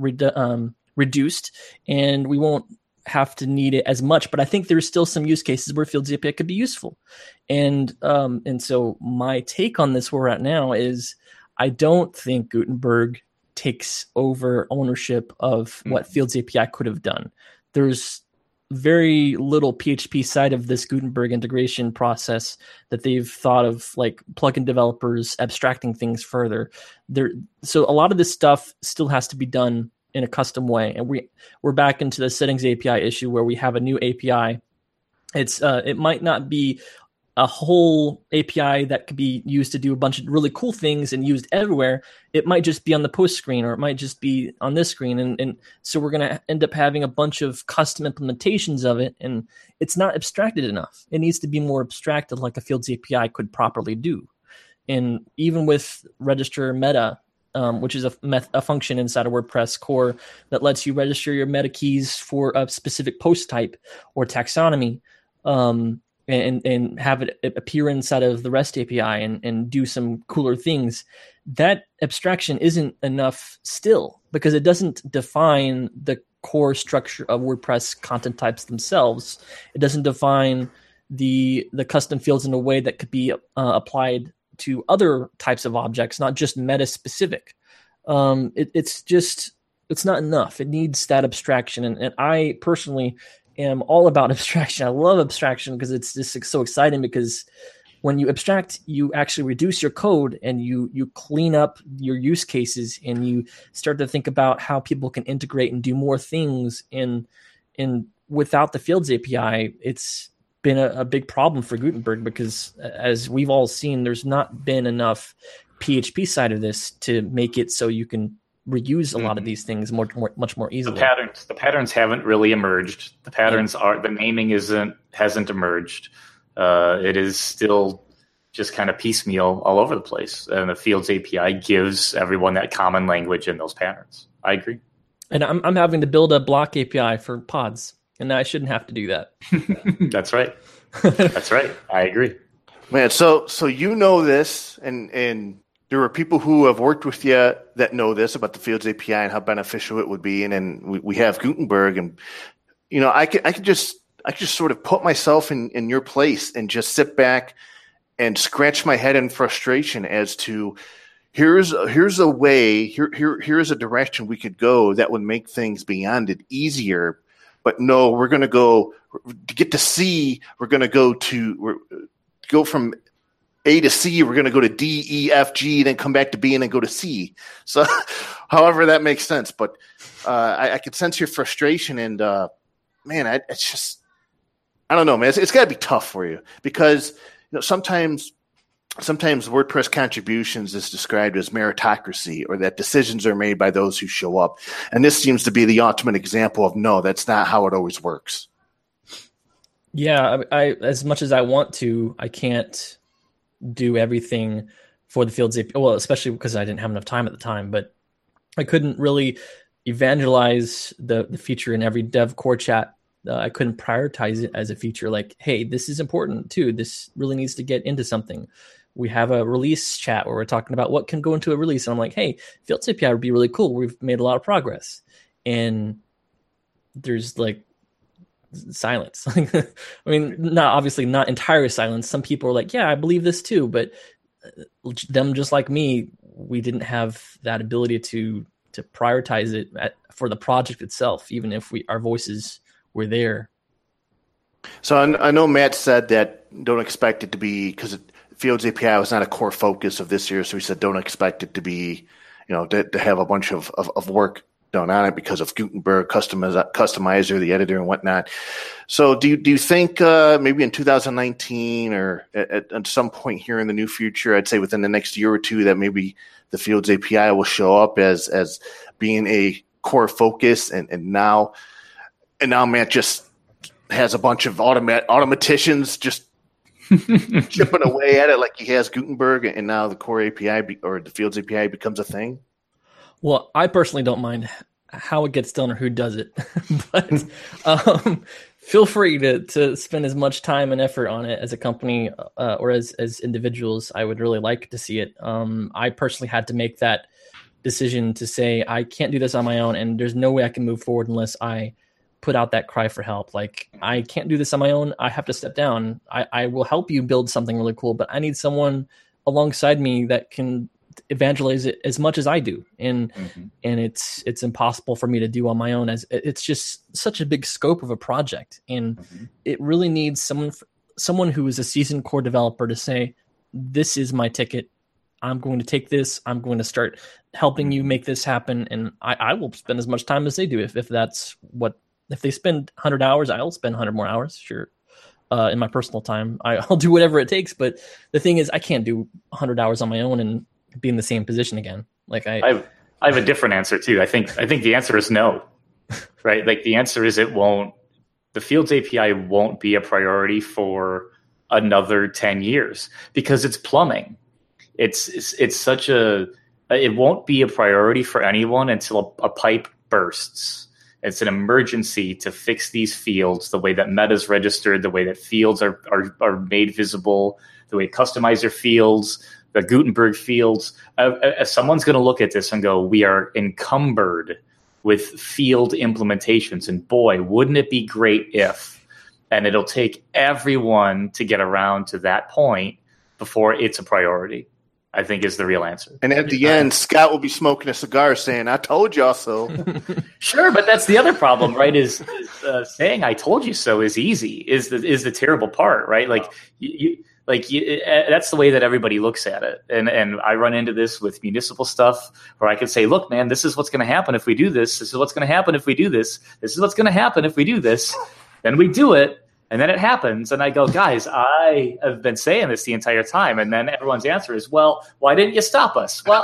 reduced, and we won't have to need it as much, but I think there's still some use cases where Fields API could be useful. And so my take on this where we're at now is I don't think Gutenberg takes over ownership of what Fields API could have done. There's very little PHP side of this Gutenberg integration process that they've thought of, like plugin developers abstracting things further. So a lot of this stuff still has to be done in a custom way, and we're back into the settings API issue where we have a new API. It might not be a whole API that could be used to do a bunch of really cool things and used everywhere. It might just be on the post screen, or it might just be on this screen, and so we're going to end up having a bunch of custom implementations of it, and it's not abstracted enough. It needs to be more abstracted, like a Fields API could properly do. And even with register meta, which is a function inside of WordPress core that lets you register your meta keys for a specific post type or taxonomy, and have it appear inside of the REST API and do some cooler things. That abstraction isn't enough still, because it doesn't define the core structure of WordPress content types themselves. It doesn't define the custom fields in a way that could be applied to other types of objects, not just meta specific. It's not enough. It needs that abstraction. And I personally am all about abstraction. I love abstraction because it's just so exciting, because when you abstract, you actually reduce your code and you clean up your use cases, and you start to think about how people can integrate and do more things in without the Fields API. It's been a big problem for Gutenberg, because as we've all seen, there's not been enough PHP side of this to make it so you can reuse a lot of these things much more easily. The patterns haven't really emerged. The naming hasn't emerged. It is still just kind of piecemeal all over the place. And the Fields API gives everyone that common language in those patterns. I agree. And I'm having to build a block API for pods, and I shouldn't have to do that. That's right. That's right. I agree. Man, so this, and there are people who have worked with you that know this about the Fields API and how beneficial it would be, and then we have Gutenberg, and I could just sort of put myself in your place and just sit back and scratch my head in frustration as to here's a way, here's a direction we could go that would make things beyond it easier. But no, we're going to go to get to C. We're going to go from A to C. We're going to go to D, E, F, G, then come back to B, and then go to C. So, however that makes sense. But I could sense your frustration, and man, it's just, I don't know, man. It's got to be tough for you, because sometimes sometimes WordPress contributions is described as meritocracy, or that decisions are made by those who show up. And this seems to be the ultimate example of no, that's not how it always works. Yeah, I as much as I want to, I can't do everything for the Fields API. Well, especially because I didn't have enough time at the time, but I couldn't really evangelize the feature in every dev core chat. I couldn't prioritize it as a feature like, hey, this is important too. This really needs to get into something. We have a release chat where we're talking about what can go into a release. And I'm like, hey, Fields API would be really cool. We've made a lot of progress. And there's like silence. I mean, obviously not entire silence. Some people are like, yeah, I believe this too. But them, just like me, we didn't have that ability to prioritize it for the project itself, even if our voices were there. So I know Matt said that don't expect it to be, because Fields API was not a core focus of this year. So he said don't expect it to be, to have a bunch of work done on it because of Gutenberg, customizer, the editor, and whatnot. So do you think maybe in 2019 or at some point here in the near future, I'd say within the next year or two, that maybe the Fields API will show up as being a core focus, and now Matt just has a bunch of automaticians just chipping away at it like he has Gutenberg, and now the core API or the Fields API becomes a thing? Well, I personally don't mind how it gets done or who does it, but feel free to spend as much time and effort on it as a company or as individuals. I would really like to see it. I personally had to make that decision to say I can't do this on my own, and there's no way I can move forward unless I put out that cry for help. Like, I can't do this on my own. I have to step down. I will help you build something really cool, but I need someone alongside me that can evangelize it as much as I do. And it's impossible for me to do on my own, as it's just such a big scope of a project. And it really needs someone who is a seasoned core developer to say, this is my ticket. I'm going to take this. I'm going to start helping you make this happen. And I will spend as much time as they do. If that's what, if they spend 100 hours, I'll spend 100 more hours. Sure. In my personal time, I'll do whatever it takes. But the thing is, I can't do 100 hours on my own and be in the same position again. Like I have a different answer too. I think the answer is no, right? Like the answer is the Fields API won't be a priority for another 10 years because it's plumbing. It's such it won't be a priority for anyone until a pipe bursts. It's an emergency to fix these fields, the way that Meta's registered, the way that fields are made visible, the way customizer fields, the Gutenberg fields. Someone's going to look at this and go, we are encumbered with field implementations. And boy, wouldn't it be great if, and it'll take everyone to get around to that point before it's a priority, I think is the real answer. And at the end, Scott will be smoking a cigar saying, I told y'all so. Sure, but that's the other problem, right? Is saying I told you so is easy, is the terrible part, right? Like that's the way that everybody looks at it. And I run into this with municipal stuff where I could say, look, man, this is what's going to happen if we do this. This is what's going to happen if we do this. This is what's going to happen if we do this. Then we do it. And then it happens, and I go, guys, I have been saying this the entire time. And then everyone's answer is, well, why didn't you stop us? Well,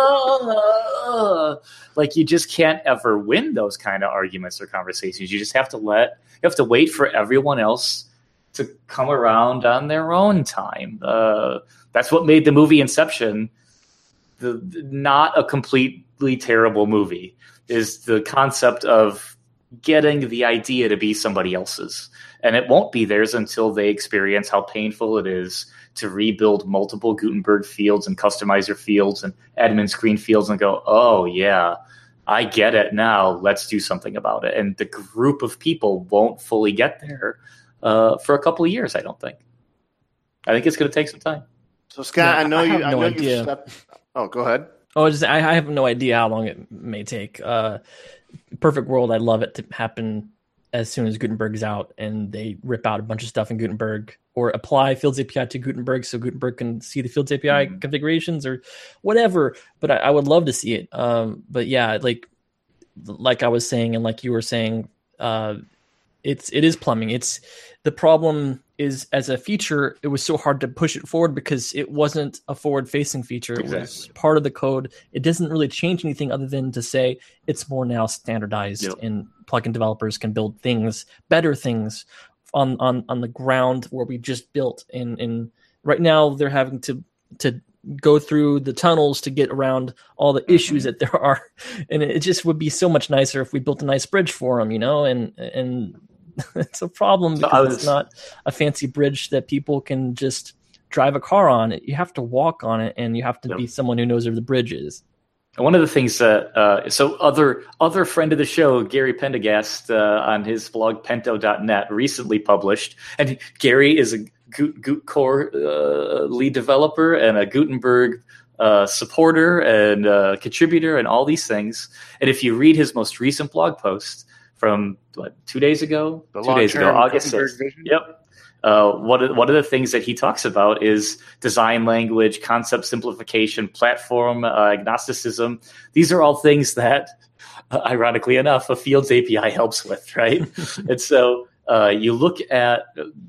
like you just can't ever win those kind of arguments or conversations. You just have to wait for everyone else to come around on their own time. That's what made the movie Inception not a completely terrible movie, is the concept of getting the idea to be somebody else's. And it won't be theirs until they experience how painful it is to rebuild multiple Gutenberg fields and customizer fields and admin screen fields and go, oh, yeah, I get it now. Let's do something about it. And the group of people won't fully get there for a couple of years, I don't think. I think it's going to take some time. So, Scott, I know you idea. Oh, go ahead. Oh, I have no idea how long it may take. Perfect world, I'd love it to happen as soon as Gutenberg is out and they rip out a bunch of stuff in Gutenberg or apply Fields API to Gutenberg so Gutenberg can see the Fields API configurations or whatever. But I would love to see it. But yeah, like I was saying, and like you were saying, it is plumbing. It's the problem is as a feature, it was so hard to push it forward because it wasn't a forward-facing feature. It was part of the code. It doesn't really change anything other than to say it's more now standardized, and plugin developers can build things, better things on the ground where we just built. And right now they're having to go through the tunnels to get around all the issues that there are, and it just would be so much nicer if we built a nice bridge for them, and it's a problem because it's not a fancy bridge that people can just drive a car on. You have to walk on it, and you have to be someone who knows where the bridge is. One of the things that other friend of the show, Gary Pendergast, on his blog Pento.net recently published, and Gary is a Gut core lead developer and a Gutenberg supporter and contributor and all these things. And if you read his most recent blog post from 2 days ago, August 6th. Yep. One of the things that he talks about is design language, concept simplification, platform agnosticism. These are all things that, ironically enough, a Fields API helps with, right? And so you look at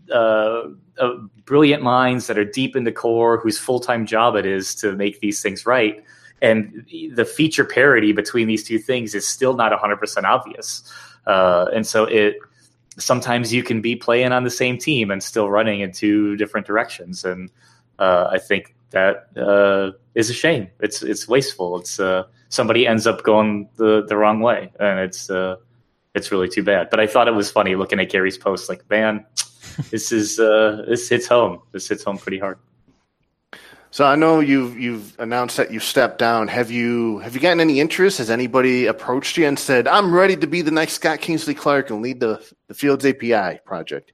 brilliant minds that are deep in the core, whose full-time job it is to make these things right. And the feature parity between these two things is still not 100% obvious. And so sometimes you can be playing on the same team and still running in two different directions. And I think that is a shame. It's wasteful. It's somebody ends up going the wrong way, and it's really too bad. But I thought it was funny looking at Gary's post, like, man, this hits home. This hits home pretty hard. So I know you've announced that you stepped down. Have you gotten any interest? Has anybody approached you and said, I'm ready to be the next Scott Kingsley Clark and lead the Fields API project?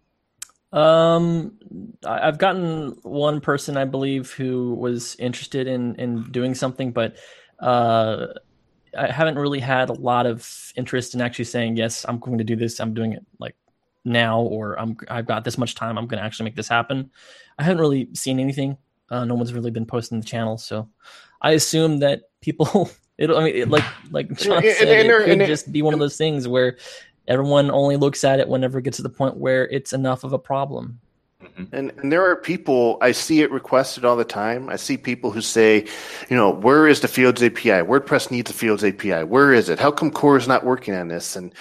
I've gotten one person, I believe, who was interested in doing something, but I haven't really had a lot of interest in actually saying, yes, I'm going to do this. I'm doing it like now, or I've got this much time. I'm going to actually make this happen. I haven't really seen anything. No one's really been posting the channel, so I assume that people. Like John said, it could just be one of those things where everyone only looks at it whenever it gets to the point where it's enough of a problem. And there are people, I see it requested all the time. I see people who say, where is the Fields API? WordPress needs a Fields API. Where is it? How come Core is not working on this? And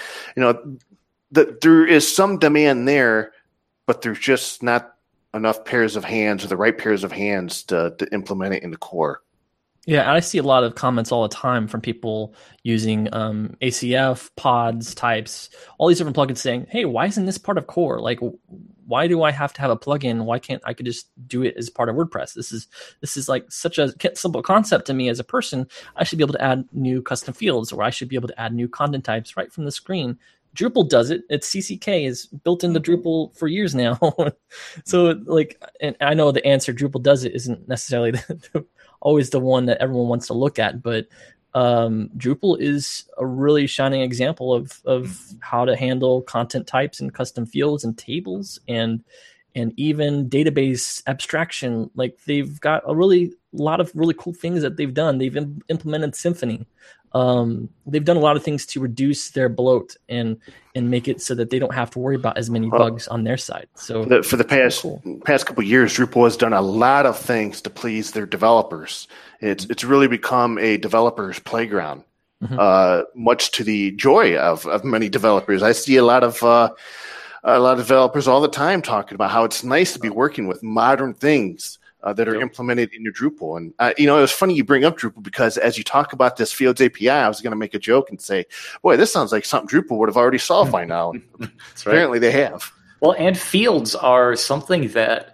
there is some demand there, but there's just not enough pairs of hands or the right pairs of hands to implement it in the core. Yeah, I see a lot of comments all the time from people using ACF, pods, types, all these different plugins saying, hey, why isn't this part of core? Like, why do I have to have a plugin? Why can't I could just do it as part of WordPress? This is like such a simple concept to me as a person. I should be able to add new custom fields, or I should be able to add new content types right from the screen. Drupal does it. It's CCK is built into Drupal for years now. So and I know the answer Drupal does it isn't necessarily always the one that everyone wants to look at, but Drupal is a really shining example of how to handle content types and custom fields and tables and even database abstraction. Like, they've got a lot of really cool things that they've done. They've implemented Symfony. They've done a lot of things to reduce their bloat and make it so that they don't have to worry about as many bugs on their side. So for the past couple of years, Drupal has done a lot of things to please their developers. It's really become a developer's playground, much to the joy of many developers. I see a lot of developers all the time talking about how it's nice to be working with modern things that are implemented into Drupal. And, it was funny you bring up Drupal, because as you talk about this Fields API, I was going to make a joke and say, boy, this sounds like something Drupal would have already solved by now. That's right. Apparently they have. Well, and fields are something that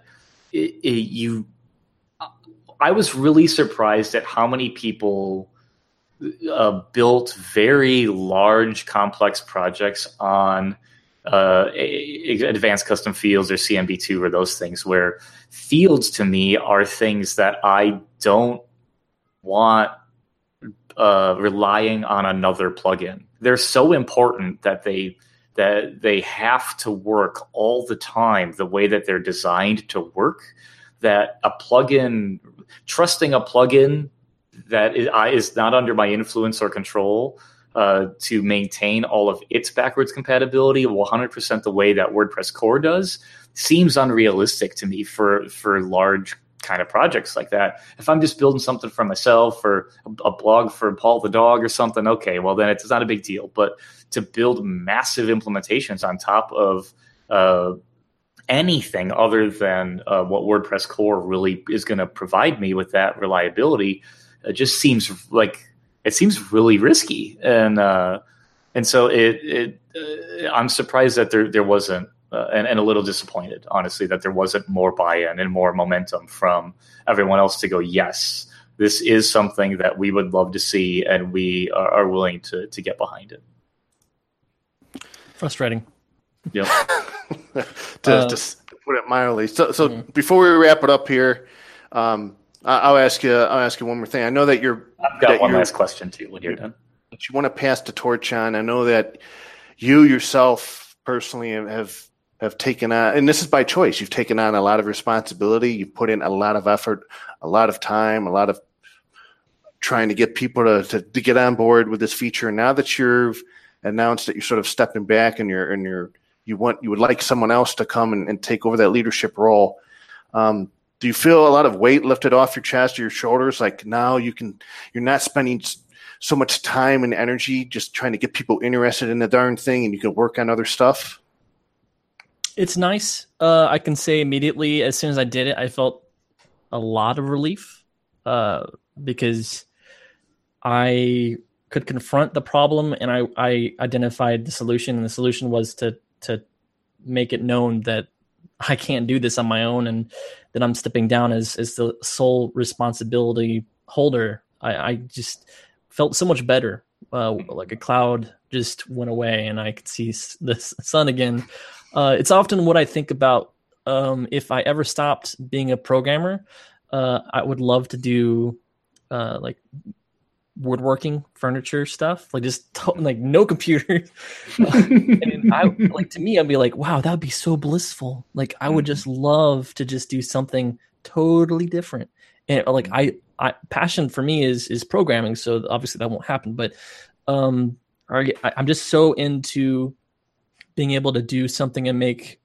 I was really surprised at how many people built very large, complex projects on advanced custom fields or CMB2 or those things, where fields to me are things that I don't want relying on another plugin. They're so important that they have to work all the time the way that they're designed to work, that trusting a plugin that is not under my influence or control to maintain all of its backwards compatibility 100% the way that WordPress core does seems unrealistic to me for large kind of projects like that. If I'm just building something for myself or a blog for Paul the dog or something, okay, well then it's not a big deal. But to build massive implementations on top of anything other than what WordPress core really is going to provide me with that reliability, just seems like it seems really risky. And so I'm surprised that there wasn't, and a little disappointed, honestly, that there wasn't more buy-in and more momentum from everyone else to go, yes, this is something that we would love to see, and we are willing to get behind it. Frustrating. Yep. to put it mildly. So before we wrap it up here, I'll ask you one more thing. I know that I've got one last question too when you're done. But you want to pass the torch on. I know that you yourself personally have taken on, and this is by choice, you've taken on a lot of responsibility. You've put in a lot of effort, a lot of time, a lot of trying to get people to get on board with this feature. And now that you've announced that you're sort of stepping back and you would like someone else to come and take over that leadership role. Do you feel a lot of weight lifted off your chest or your shoulders? Like now you're not spending so much time and energy just trying to get people interested in the darn thing, and you can work on other stuff? It's nice. I can say immediately as soon as I did it, I felt a lot of relief because I could confront the problem, and I identified the solution, and the solution was to make it known that I can't do this on my own, and that I'm stepping down as the sole responsibility holder. I just felt so much better. Like a cloud just went away and I could see the sun again. It's often what I think about. If I ever stopped being a programmer, I would love to do like woodworking, furniture stuff, like just like no computers. And to me, I'd be like, wow, that would be so blissful. Like I would just love to just do something totally different. And like passion for me is programming, so obviously that won't happen. But I'm just so into being able to do something and make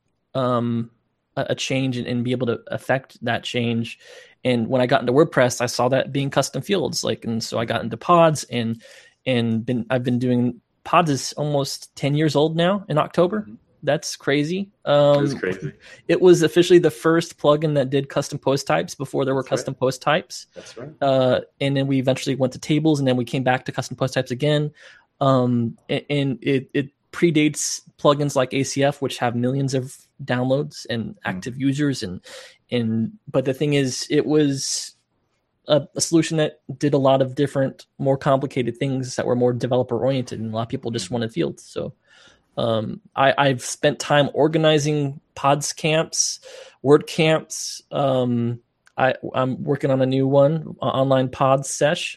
a change and be able to affect that change. And when I got into WordPress, I saw that being custom fields, and so I got into pods and I've been doing pods is almost 10 years old now in October. That's crazy. That's crazy. It was officially the first plugin that did custom post types before there were custom post types. That's right. And then we eventually went to tables, and then we came back to custom post types again. And it predates plugins like ACF, which have millions of downloads and active users. But the thing is, it was a solution that did a lot of different, more complicated things that were more developer oriented, and a lot of people just wanted fields. So I've spent time organizing pods camps, word camps. I'm working on a new one, online pod sesh.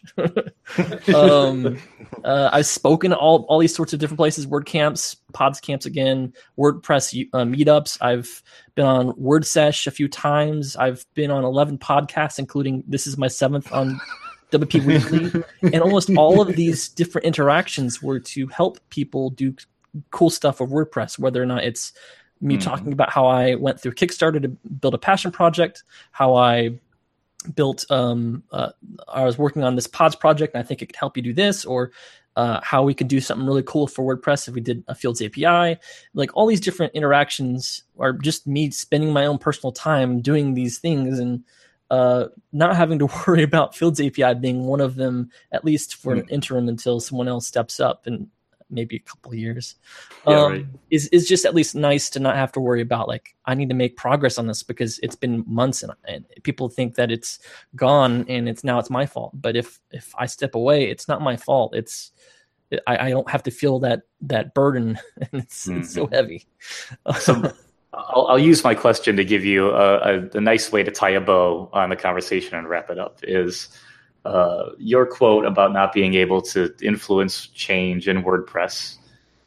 I've spoken all these sorts of different places, word camps, pods camps again, WordPress meetups. I've been on Word Sesh a few times. I've been on 11 podcasts, including this is my 7th on WP Weekly. And almost all of these different interactions were to help people do cool stuff with WordPress, whether or not it's me talking about how I went through Kickstarter to build a passion project, how I built, I was working on this pods project and I think it could help you do this, or how we could do something really cool for WordPress if we did a Fields API. Like all these different interactions are just me spending my own personal time doing these things and not having to worry about Fields API being one of them, at least for an interim until someone else steps up and maybe a couple of years. Is just at least nice to not have to worry about, like, I need to make progress on this because it's been months and people think that it's gone and it's my fault. But if I step away, it's not my fault. I don't have to feel that burden, and it's so heavy. So I'll use my question to give you a nice way to tie a bow on the conversation and wrap it up. Is your quote about not being able to influence change in WordPress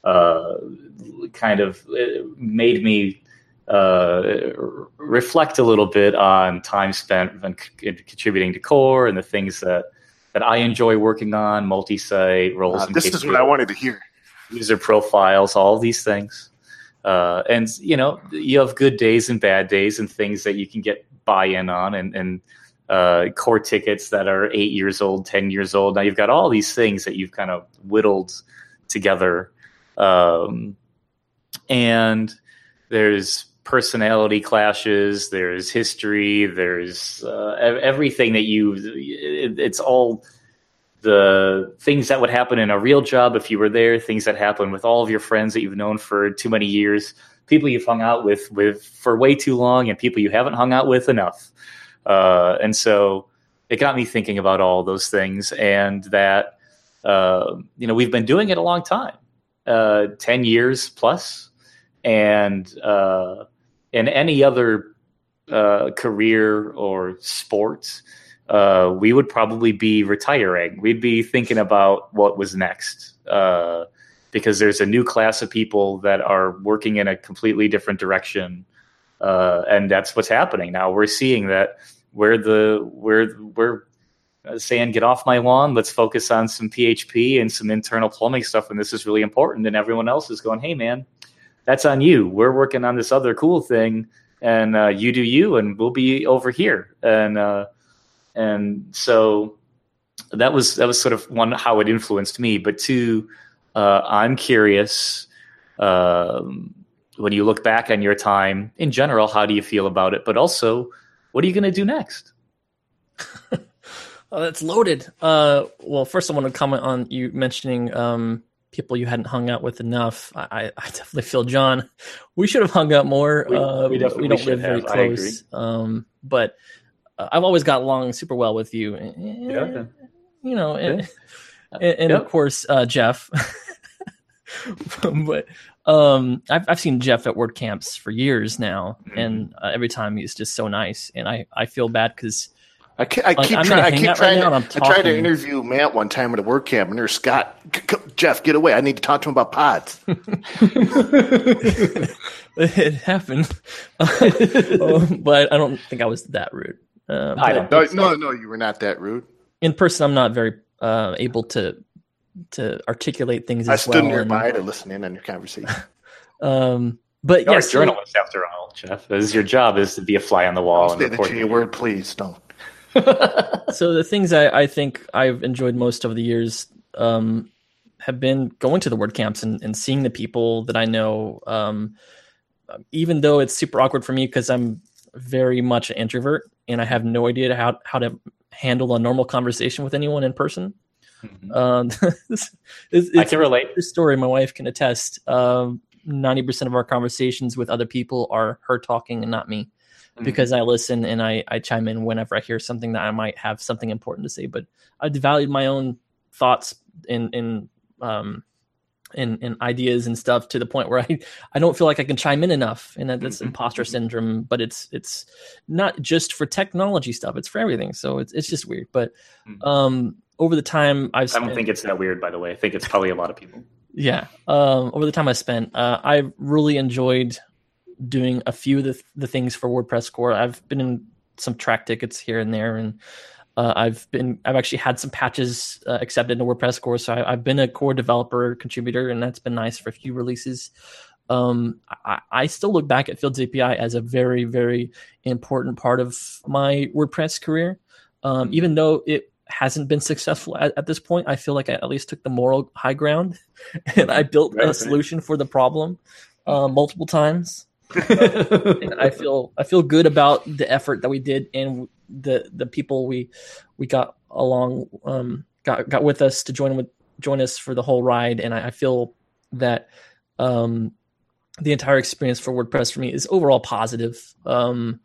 kind of made me reflect a little bit on time spent and contributing to core and the things that that I enjoy working on, multi-site, roles and this is what I wanted to hear. User profiles, all these things. And, you have good days and bad days and things that you can get buy-in on and core tickets that are 8 years old, 10 years old. Now you've got all these things that you've kind of whittled together. And there's personality clashes, there's history, there's everything that it's all the things that would happen in a real job if you were there, things that happen with all of your friends that you've known for too many years, people you've hung out with for way too long, and people you haven't hung out with enough. And so it got me thinking about all those things, and that, we've been doing it a long time, 10 years plus. And in any other career or sport, we would probably be retiring. We'd be thinking about what was next, because there's a new class of people that are working in a completely different direction. And that's what's happening now. We're seeing that we're saying, get off my lawn. Let's focus on some PHP and some internal plumbing stuff. And this is really important. And everyone else is going, hey man, that's on you. We're working on this other cool thing, and you do you, and we'll be over here. And so that was sort of one, how it influenced me. But two, I'm curious, when you look back on your time in general, how do you feel about it? But also, what are you going to do next? Oh, that's loaded. Well, first I want to comment on you mentioning people you hadn't hung out with enough. I definitely feel, John, we should have hung out more. We don't live very close. But I've always got along super well with you. And of course, Jeff. But I've seen Jeff at WordCamps for years now, and every time he's just so nice. And I feel bad because I keep trying to interview Matt one time at a WordCamp, and there's Scott. Jeff, get away! I need to talk to him about pods. It happened, but I don't think I was that rude. No, you were not that rude. In person, I'm not very able to articulate things. I stood nearby to listen in on your conversation. But you're a journalist after all, Jeff. Your job is to be a fly on the wall. Don't say the G word, please. Don't. So the things I think I've enjoyed most over the years have been going to the WordCamps and seeing the people that I know. Even though it's super awkward for me because I'm very much an introvert and I have no idea how to handle a normal conversation with anyone in person. I can relate. This story my wife can attest. 90% of our conversations with other people are her talking and not me, because I listen and I chime in whenever I hear something that I might have something important to say. But I devalued my own thoughts in ideas and stuff to the point where I don't feel like I can chime in enough, and that's imposter syndrome. But it's not just for technology stuff; it's for everything. So it's just weird. But over the time I don't think it's that weird, by the way. I think it's probably a lot of people. Yeah. Over the time I spent, I really enjoyed doing a few of the things for WordPress core. I've been in some track tickets here and there, and I've actually had some patches accepted into WordPress core. So I've been a core developer contributor, and that's been nice for a few releases. I still look back at Fields API as a very, very important part of my WordPress career. Even though it hasn't been successful at this point, I feel like I at least took the moral high ground and I built a solution for the problem multiple times. And I feel good about the effort that we did and the people we got along got with us to join us for the whole ride. And I feel that the entire experience for WordPress for me is overall positive. When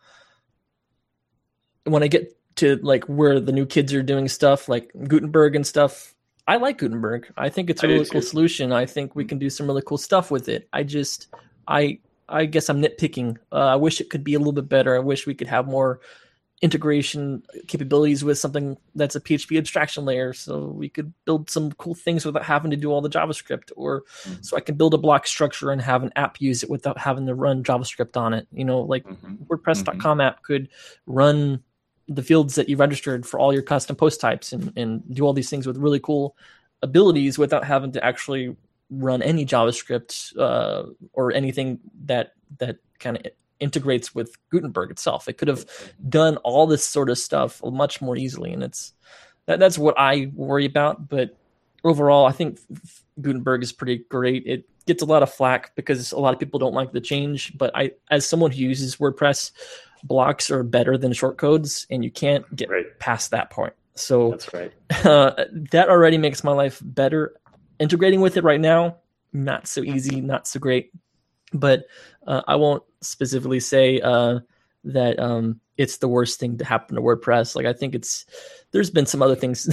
I get to like where the new kids are doing stuff like Gutenberg and stuff, I like Gutenberg. I think it's a really cool solution. I think we can do some really cool stuff with it. I guess I'm nitpicking. I wish it could be a little bit better. I wish we could have more integration capabilities with something that's a PHP abstraction layer, so we could build some cool things without having to do all the JavaScript, or so I can build a block structure and have an app use it without having to run JavaScript on it. Like WordPress.com app could run the fields that you registered for all your custom post types and do all these things with really cool abilities without having to actually run any JavaScript or anything that kind of integrates with Gutenberg itself. It could have done all this sort of stuff much more easily, and that's what I worry about. But overall, I think Gutenberg is pretty great. It gets a lot of flack because a lot of people don't like the change, but as someone who uses WordPress, blocks are better than shortcodes, and you can't get past that point. So that's right. That already makes my life better. Integrating with it right now, not so easy, not so great. But I won't specifically say that it's the worst thing to happen to WordPress. Like, I think there's been some other things,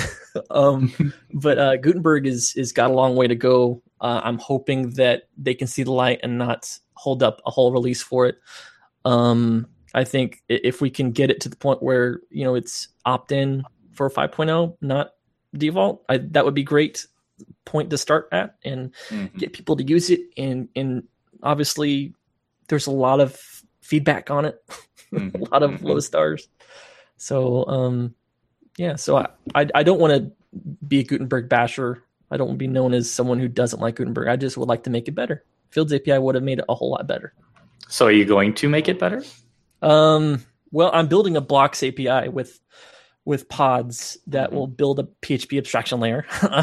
but Gutenberg is got a long way to go. I'm hoping that they can see the light and not hold up a whole release for it. I think if we can get it to the point where, it's opt-in for 5.0, not default, that would be great point to start at and get people to use it. And obviously there's a lot of feedback on it, a lot of low stars. So, so I don't want to be a Gutenberg basher. I don't want to be known as someone who doesn't like Gutenberg. I just would like to make it better. Fields API would have made it a whole lot better. So are you going to make it better? Well, I'm building a blocks API with pods that will build a PHP abstraction layer.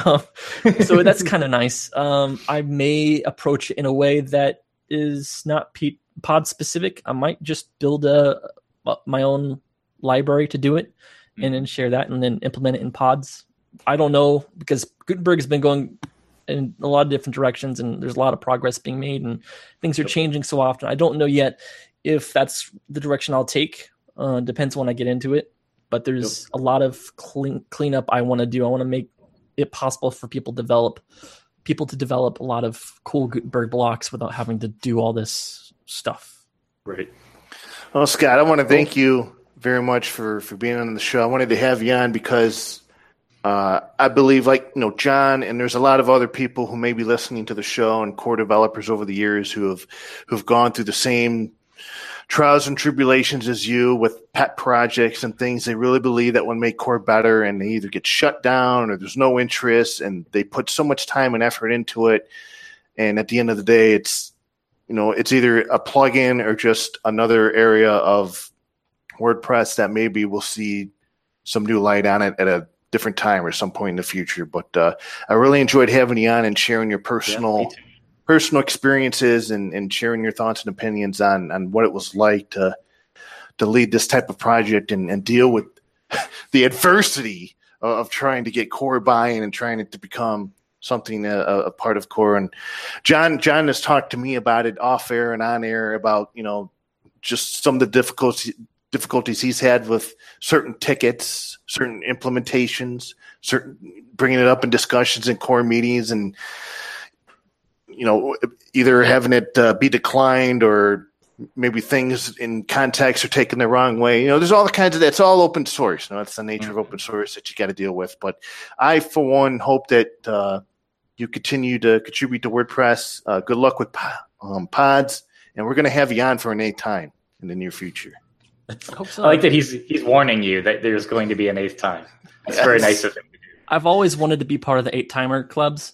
So that's kind of nice. I may approach it in a way that is not pod specific. I might just build my own library to do it and then share that and then implement it in pods. I don't know, because Gutenberg has been going in a lot of different directions and there's a lot of progress being made and things are changing so often. I don't know yet if that's the direction I'll take. Depends when I get into it. But there's a lot of cleanup I want to do. I want to make it possible for people to develop a lot of cool Gutenberg blocks without having to do all this stuff. Right. Well, Scott, I want to thank you very much for being on the show. I wanted to have you on because I believe, John, and there's a lot of other people who may be listening to the show and core developers over the years who've gone through the same trials and tribulations as you with pet projects and things. They really believe that will make core better, and they either get shut down or there's no interest, and they put so much time and effort into it. And at the end of the day, it's either a plugin or just another area of WordPress that maybe we'll see some new light on it at a different time or some point in the future. But I really enjoyed having you on and sharing your personal experiences and sharing your thoughts and opinions on what it was like to lead this type of project and deal with the adversity of trying to get core buy-in and trying it to become something a part of core. And John has talked to me about it off air and on air about just some of the difficulties he's had with certain tickets, certain implementations, bringing it up in discussions in core meetings, and either having it be declined or maybe things in context are taken the wrong way. There's all the kinds of that's all open source. That's the nature of open source that you got to deal with. But I, for one, hope that you continue to contribute to WordPress. Good luck with pods, and we're going to have you on for an 8th time in the near future. I hope so. I like that he's warning you that there's going to be an 8th time. It's very nice of him to do. I've always wanted to be part of the 8-timer clubs.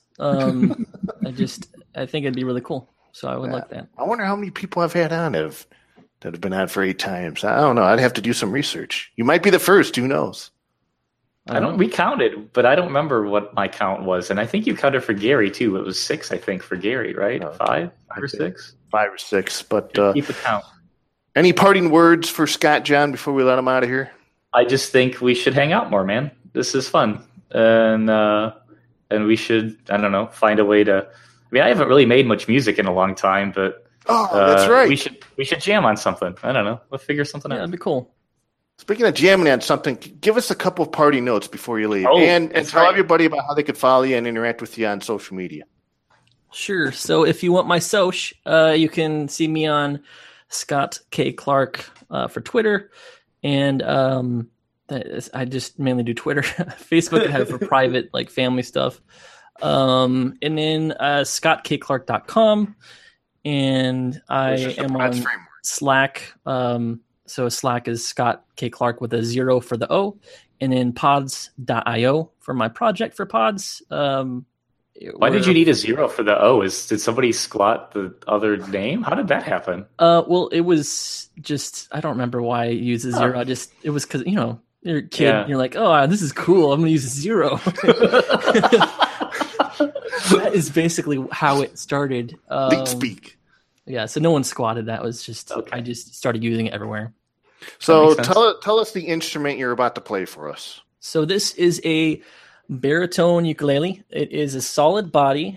I think it'd be really cool. So I would like that. I wonder how many people I've had on that have been on for 8 times. I don't know. I'd have to do some research. You might be the first. Who knows? We counted, but I don't remember what my count was. And I think you counted for Gary too. It was 6, I think, for Gary, right? 5 or 6? 5 or 6. But keep a count. Any parting words for Scott, John, before we let him out of here? I just think we should hang out more, man. This is fun. And we should, I don't know, find a way to. I haven't really made much music in a long time, but that's right. We should jam on something. I don't know. We'll figure something out. That'd be cool. Speaking of jamming on something, give us a couple of party notes before you leave, and tell everybody about how they could follow you and interact with you on social media. Sure. So if you want my soch, you can see me on Scott K. Clark for Twitter, and I just mainly do Twitter. Facebook I have for private, like family stuff. And then scottkclark.com, and I am on Slack, So Slack is Scott K. Clark with a 0 for the O, and then pods.io for my project for pods. Why did you need a 0 for the O? Did somebody squat the other name? How did that happen? Well, it was just, I don't remember why I used a 0. It was because, you're a kid, you're like, oh, this is cool. I'm going to use a 0. That is basically how it started. Leak speak. Yeah, so no one squatted. That was just, I just started using it everywhere. So tell us the instrument you're about to play for us. So this is a baritone ukulele. It is a solid body.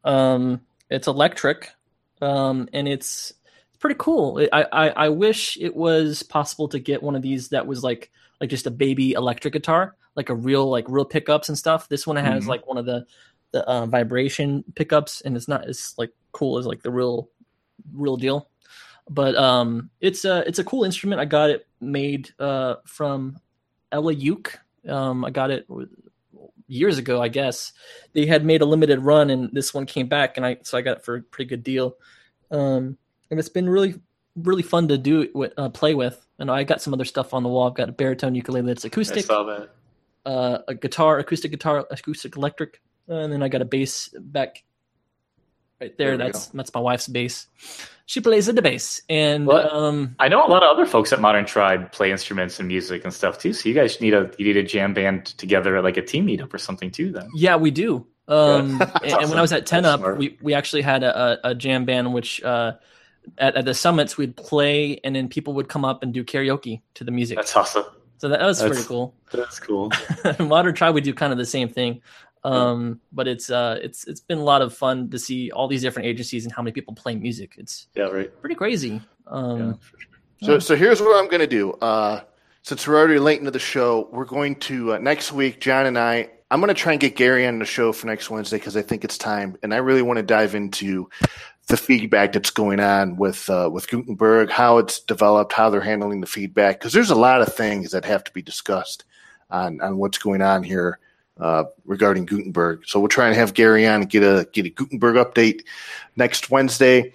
It's electric, and it's pretty cool. I wish it was possible to get one of these that was like just a baby electric guitar, like real pickups and stuff. This one has like one of the vibration pickups, and it's not as like cool as like the real deal. But it's a cool instrument. I got it made from Ella Uke. I got it years ago, I guess. They had made a limited run, and this one came back, and I got it for a pretty good deal. And it's been really, really fun to do it with, play with. And I got some other stuff on the wall. I've got a baritone ukulele that's acoustic. I saw that. A guitar, acoustic electric, and then I got a bass back right there. That's my wife's bass. She plays the bass, and I know a lot of other folks at Modern Tribe play instruments and music and stuff too. So you guys need a jam band together at like a team meetup or something too. Then we do. And when I was at 10 Up, smart. we actually had a jam band, which at the summits we'd play, and then people would come up and do karaoke to the music. That's awesome. So that was pretty cool. That's cool. Modern Tribe, we do kind of the same thing. But it's been a lot of fun to see all these different agencies and how many people play music. It's pretty crazy. For sure. So here's what I'm going to do. Since we're already late into the show, we're going to next week, John and I'm going to try and get Gary on the show for next Wednesday because I think it's time, and I really want to dive into the feedback that's going on with Gutenberg, how it's developed, how they're handling the feedback, because there's a lot of things that have to be discussed on what's going on here regarding Gutenberg. So we'll try and have Gary on and get a Gutenberg update next Wednesday.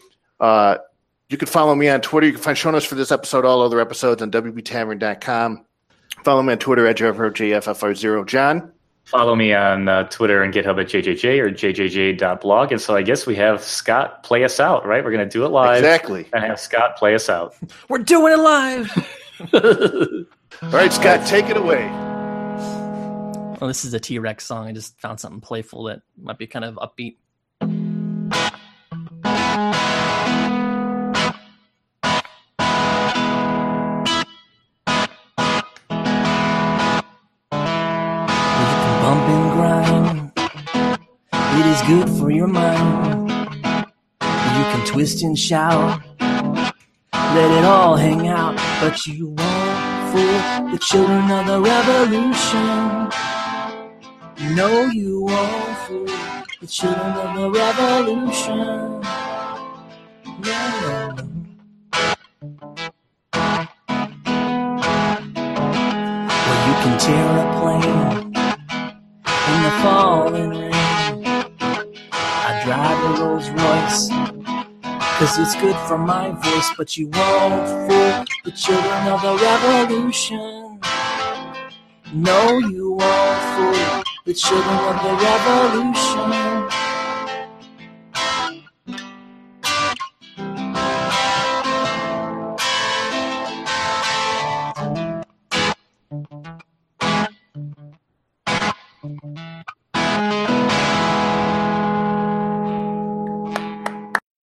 You can follow me on Twitter. You can find show notes for this episode, all other episodes on WBTavern.com. Follow me on Twitter at JFR0. John? Follow me on Twitter and GitHub at JJJ or JJJ.blog. And so I guess we have Scott play us out, right? We're going to do it live. Exactly. And have Scott play us out. We're doing it live. All right, Scott, take it away. Well, this is a T-Rex song. I just found something playful that might be kind of upbeat. Bump and grind, it is good for your mind. You can twist and shout, let it all hang out, but you won't fool the children of the revolution. No, you won't fool the children of the revolution. No. Well, you can tear a plane in the falling rain. I drive a Rolls Royce, 'cause it's good for my voice, but you won't fool the children of the revolution. No, you won't fool the children of the revolution.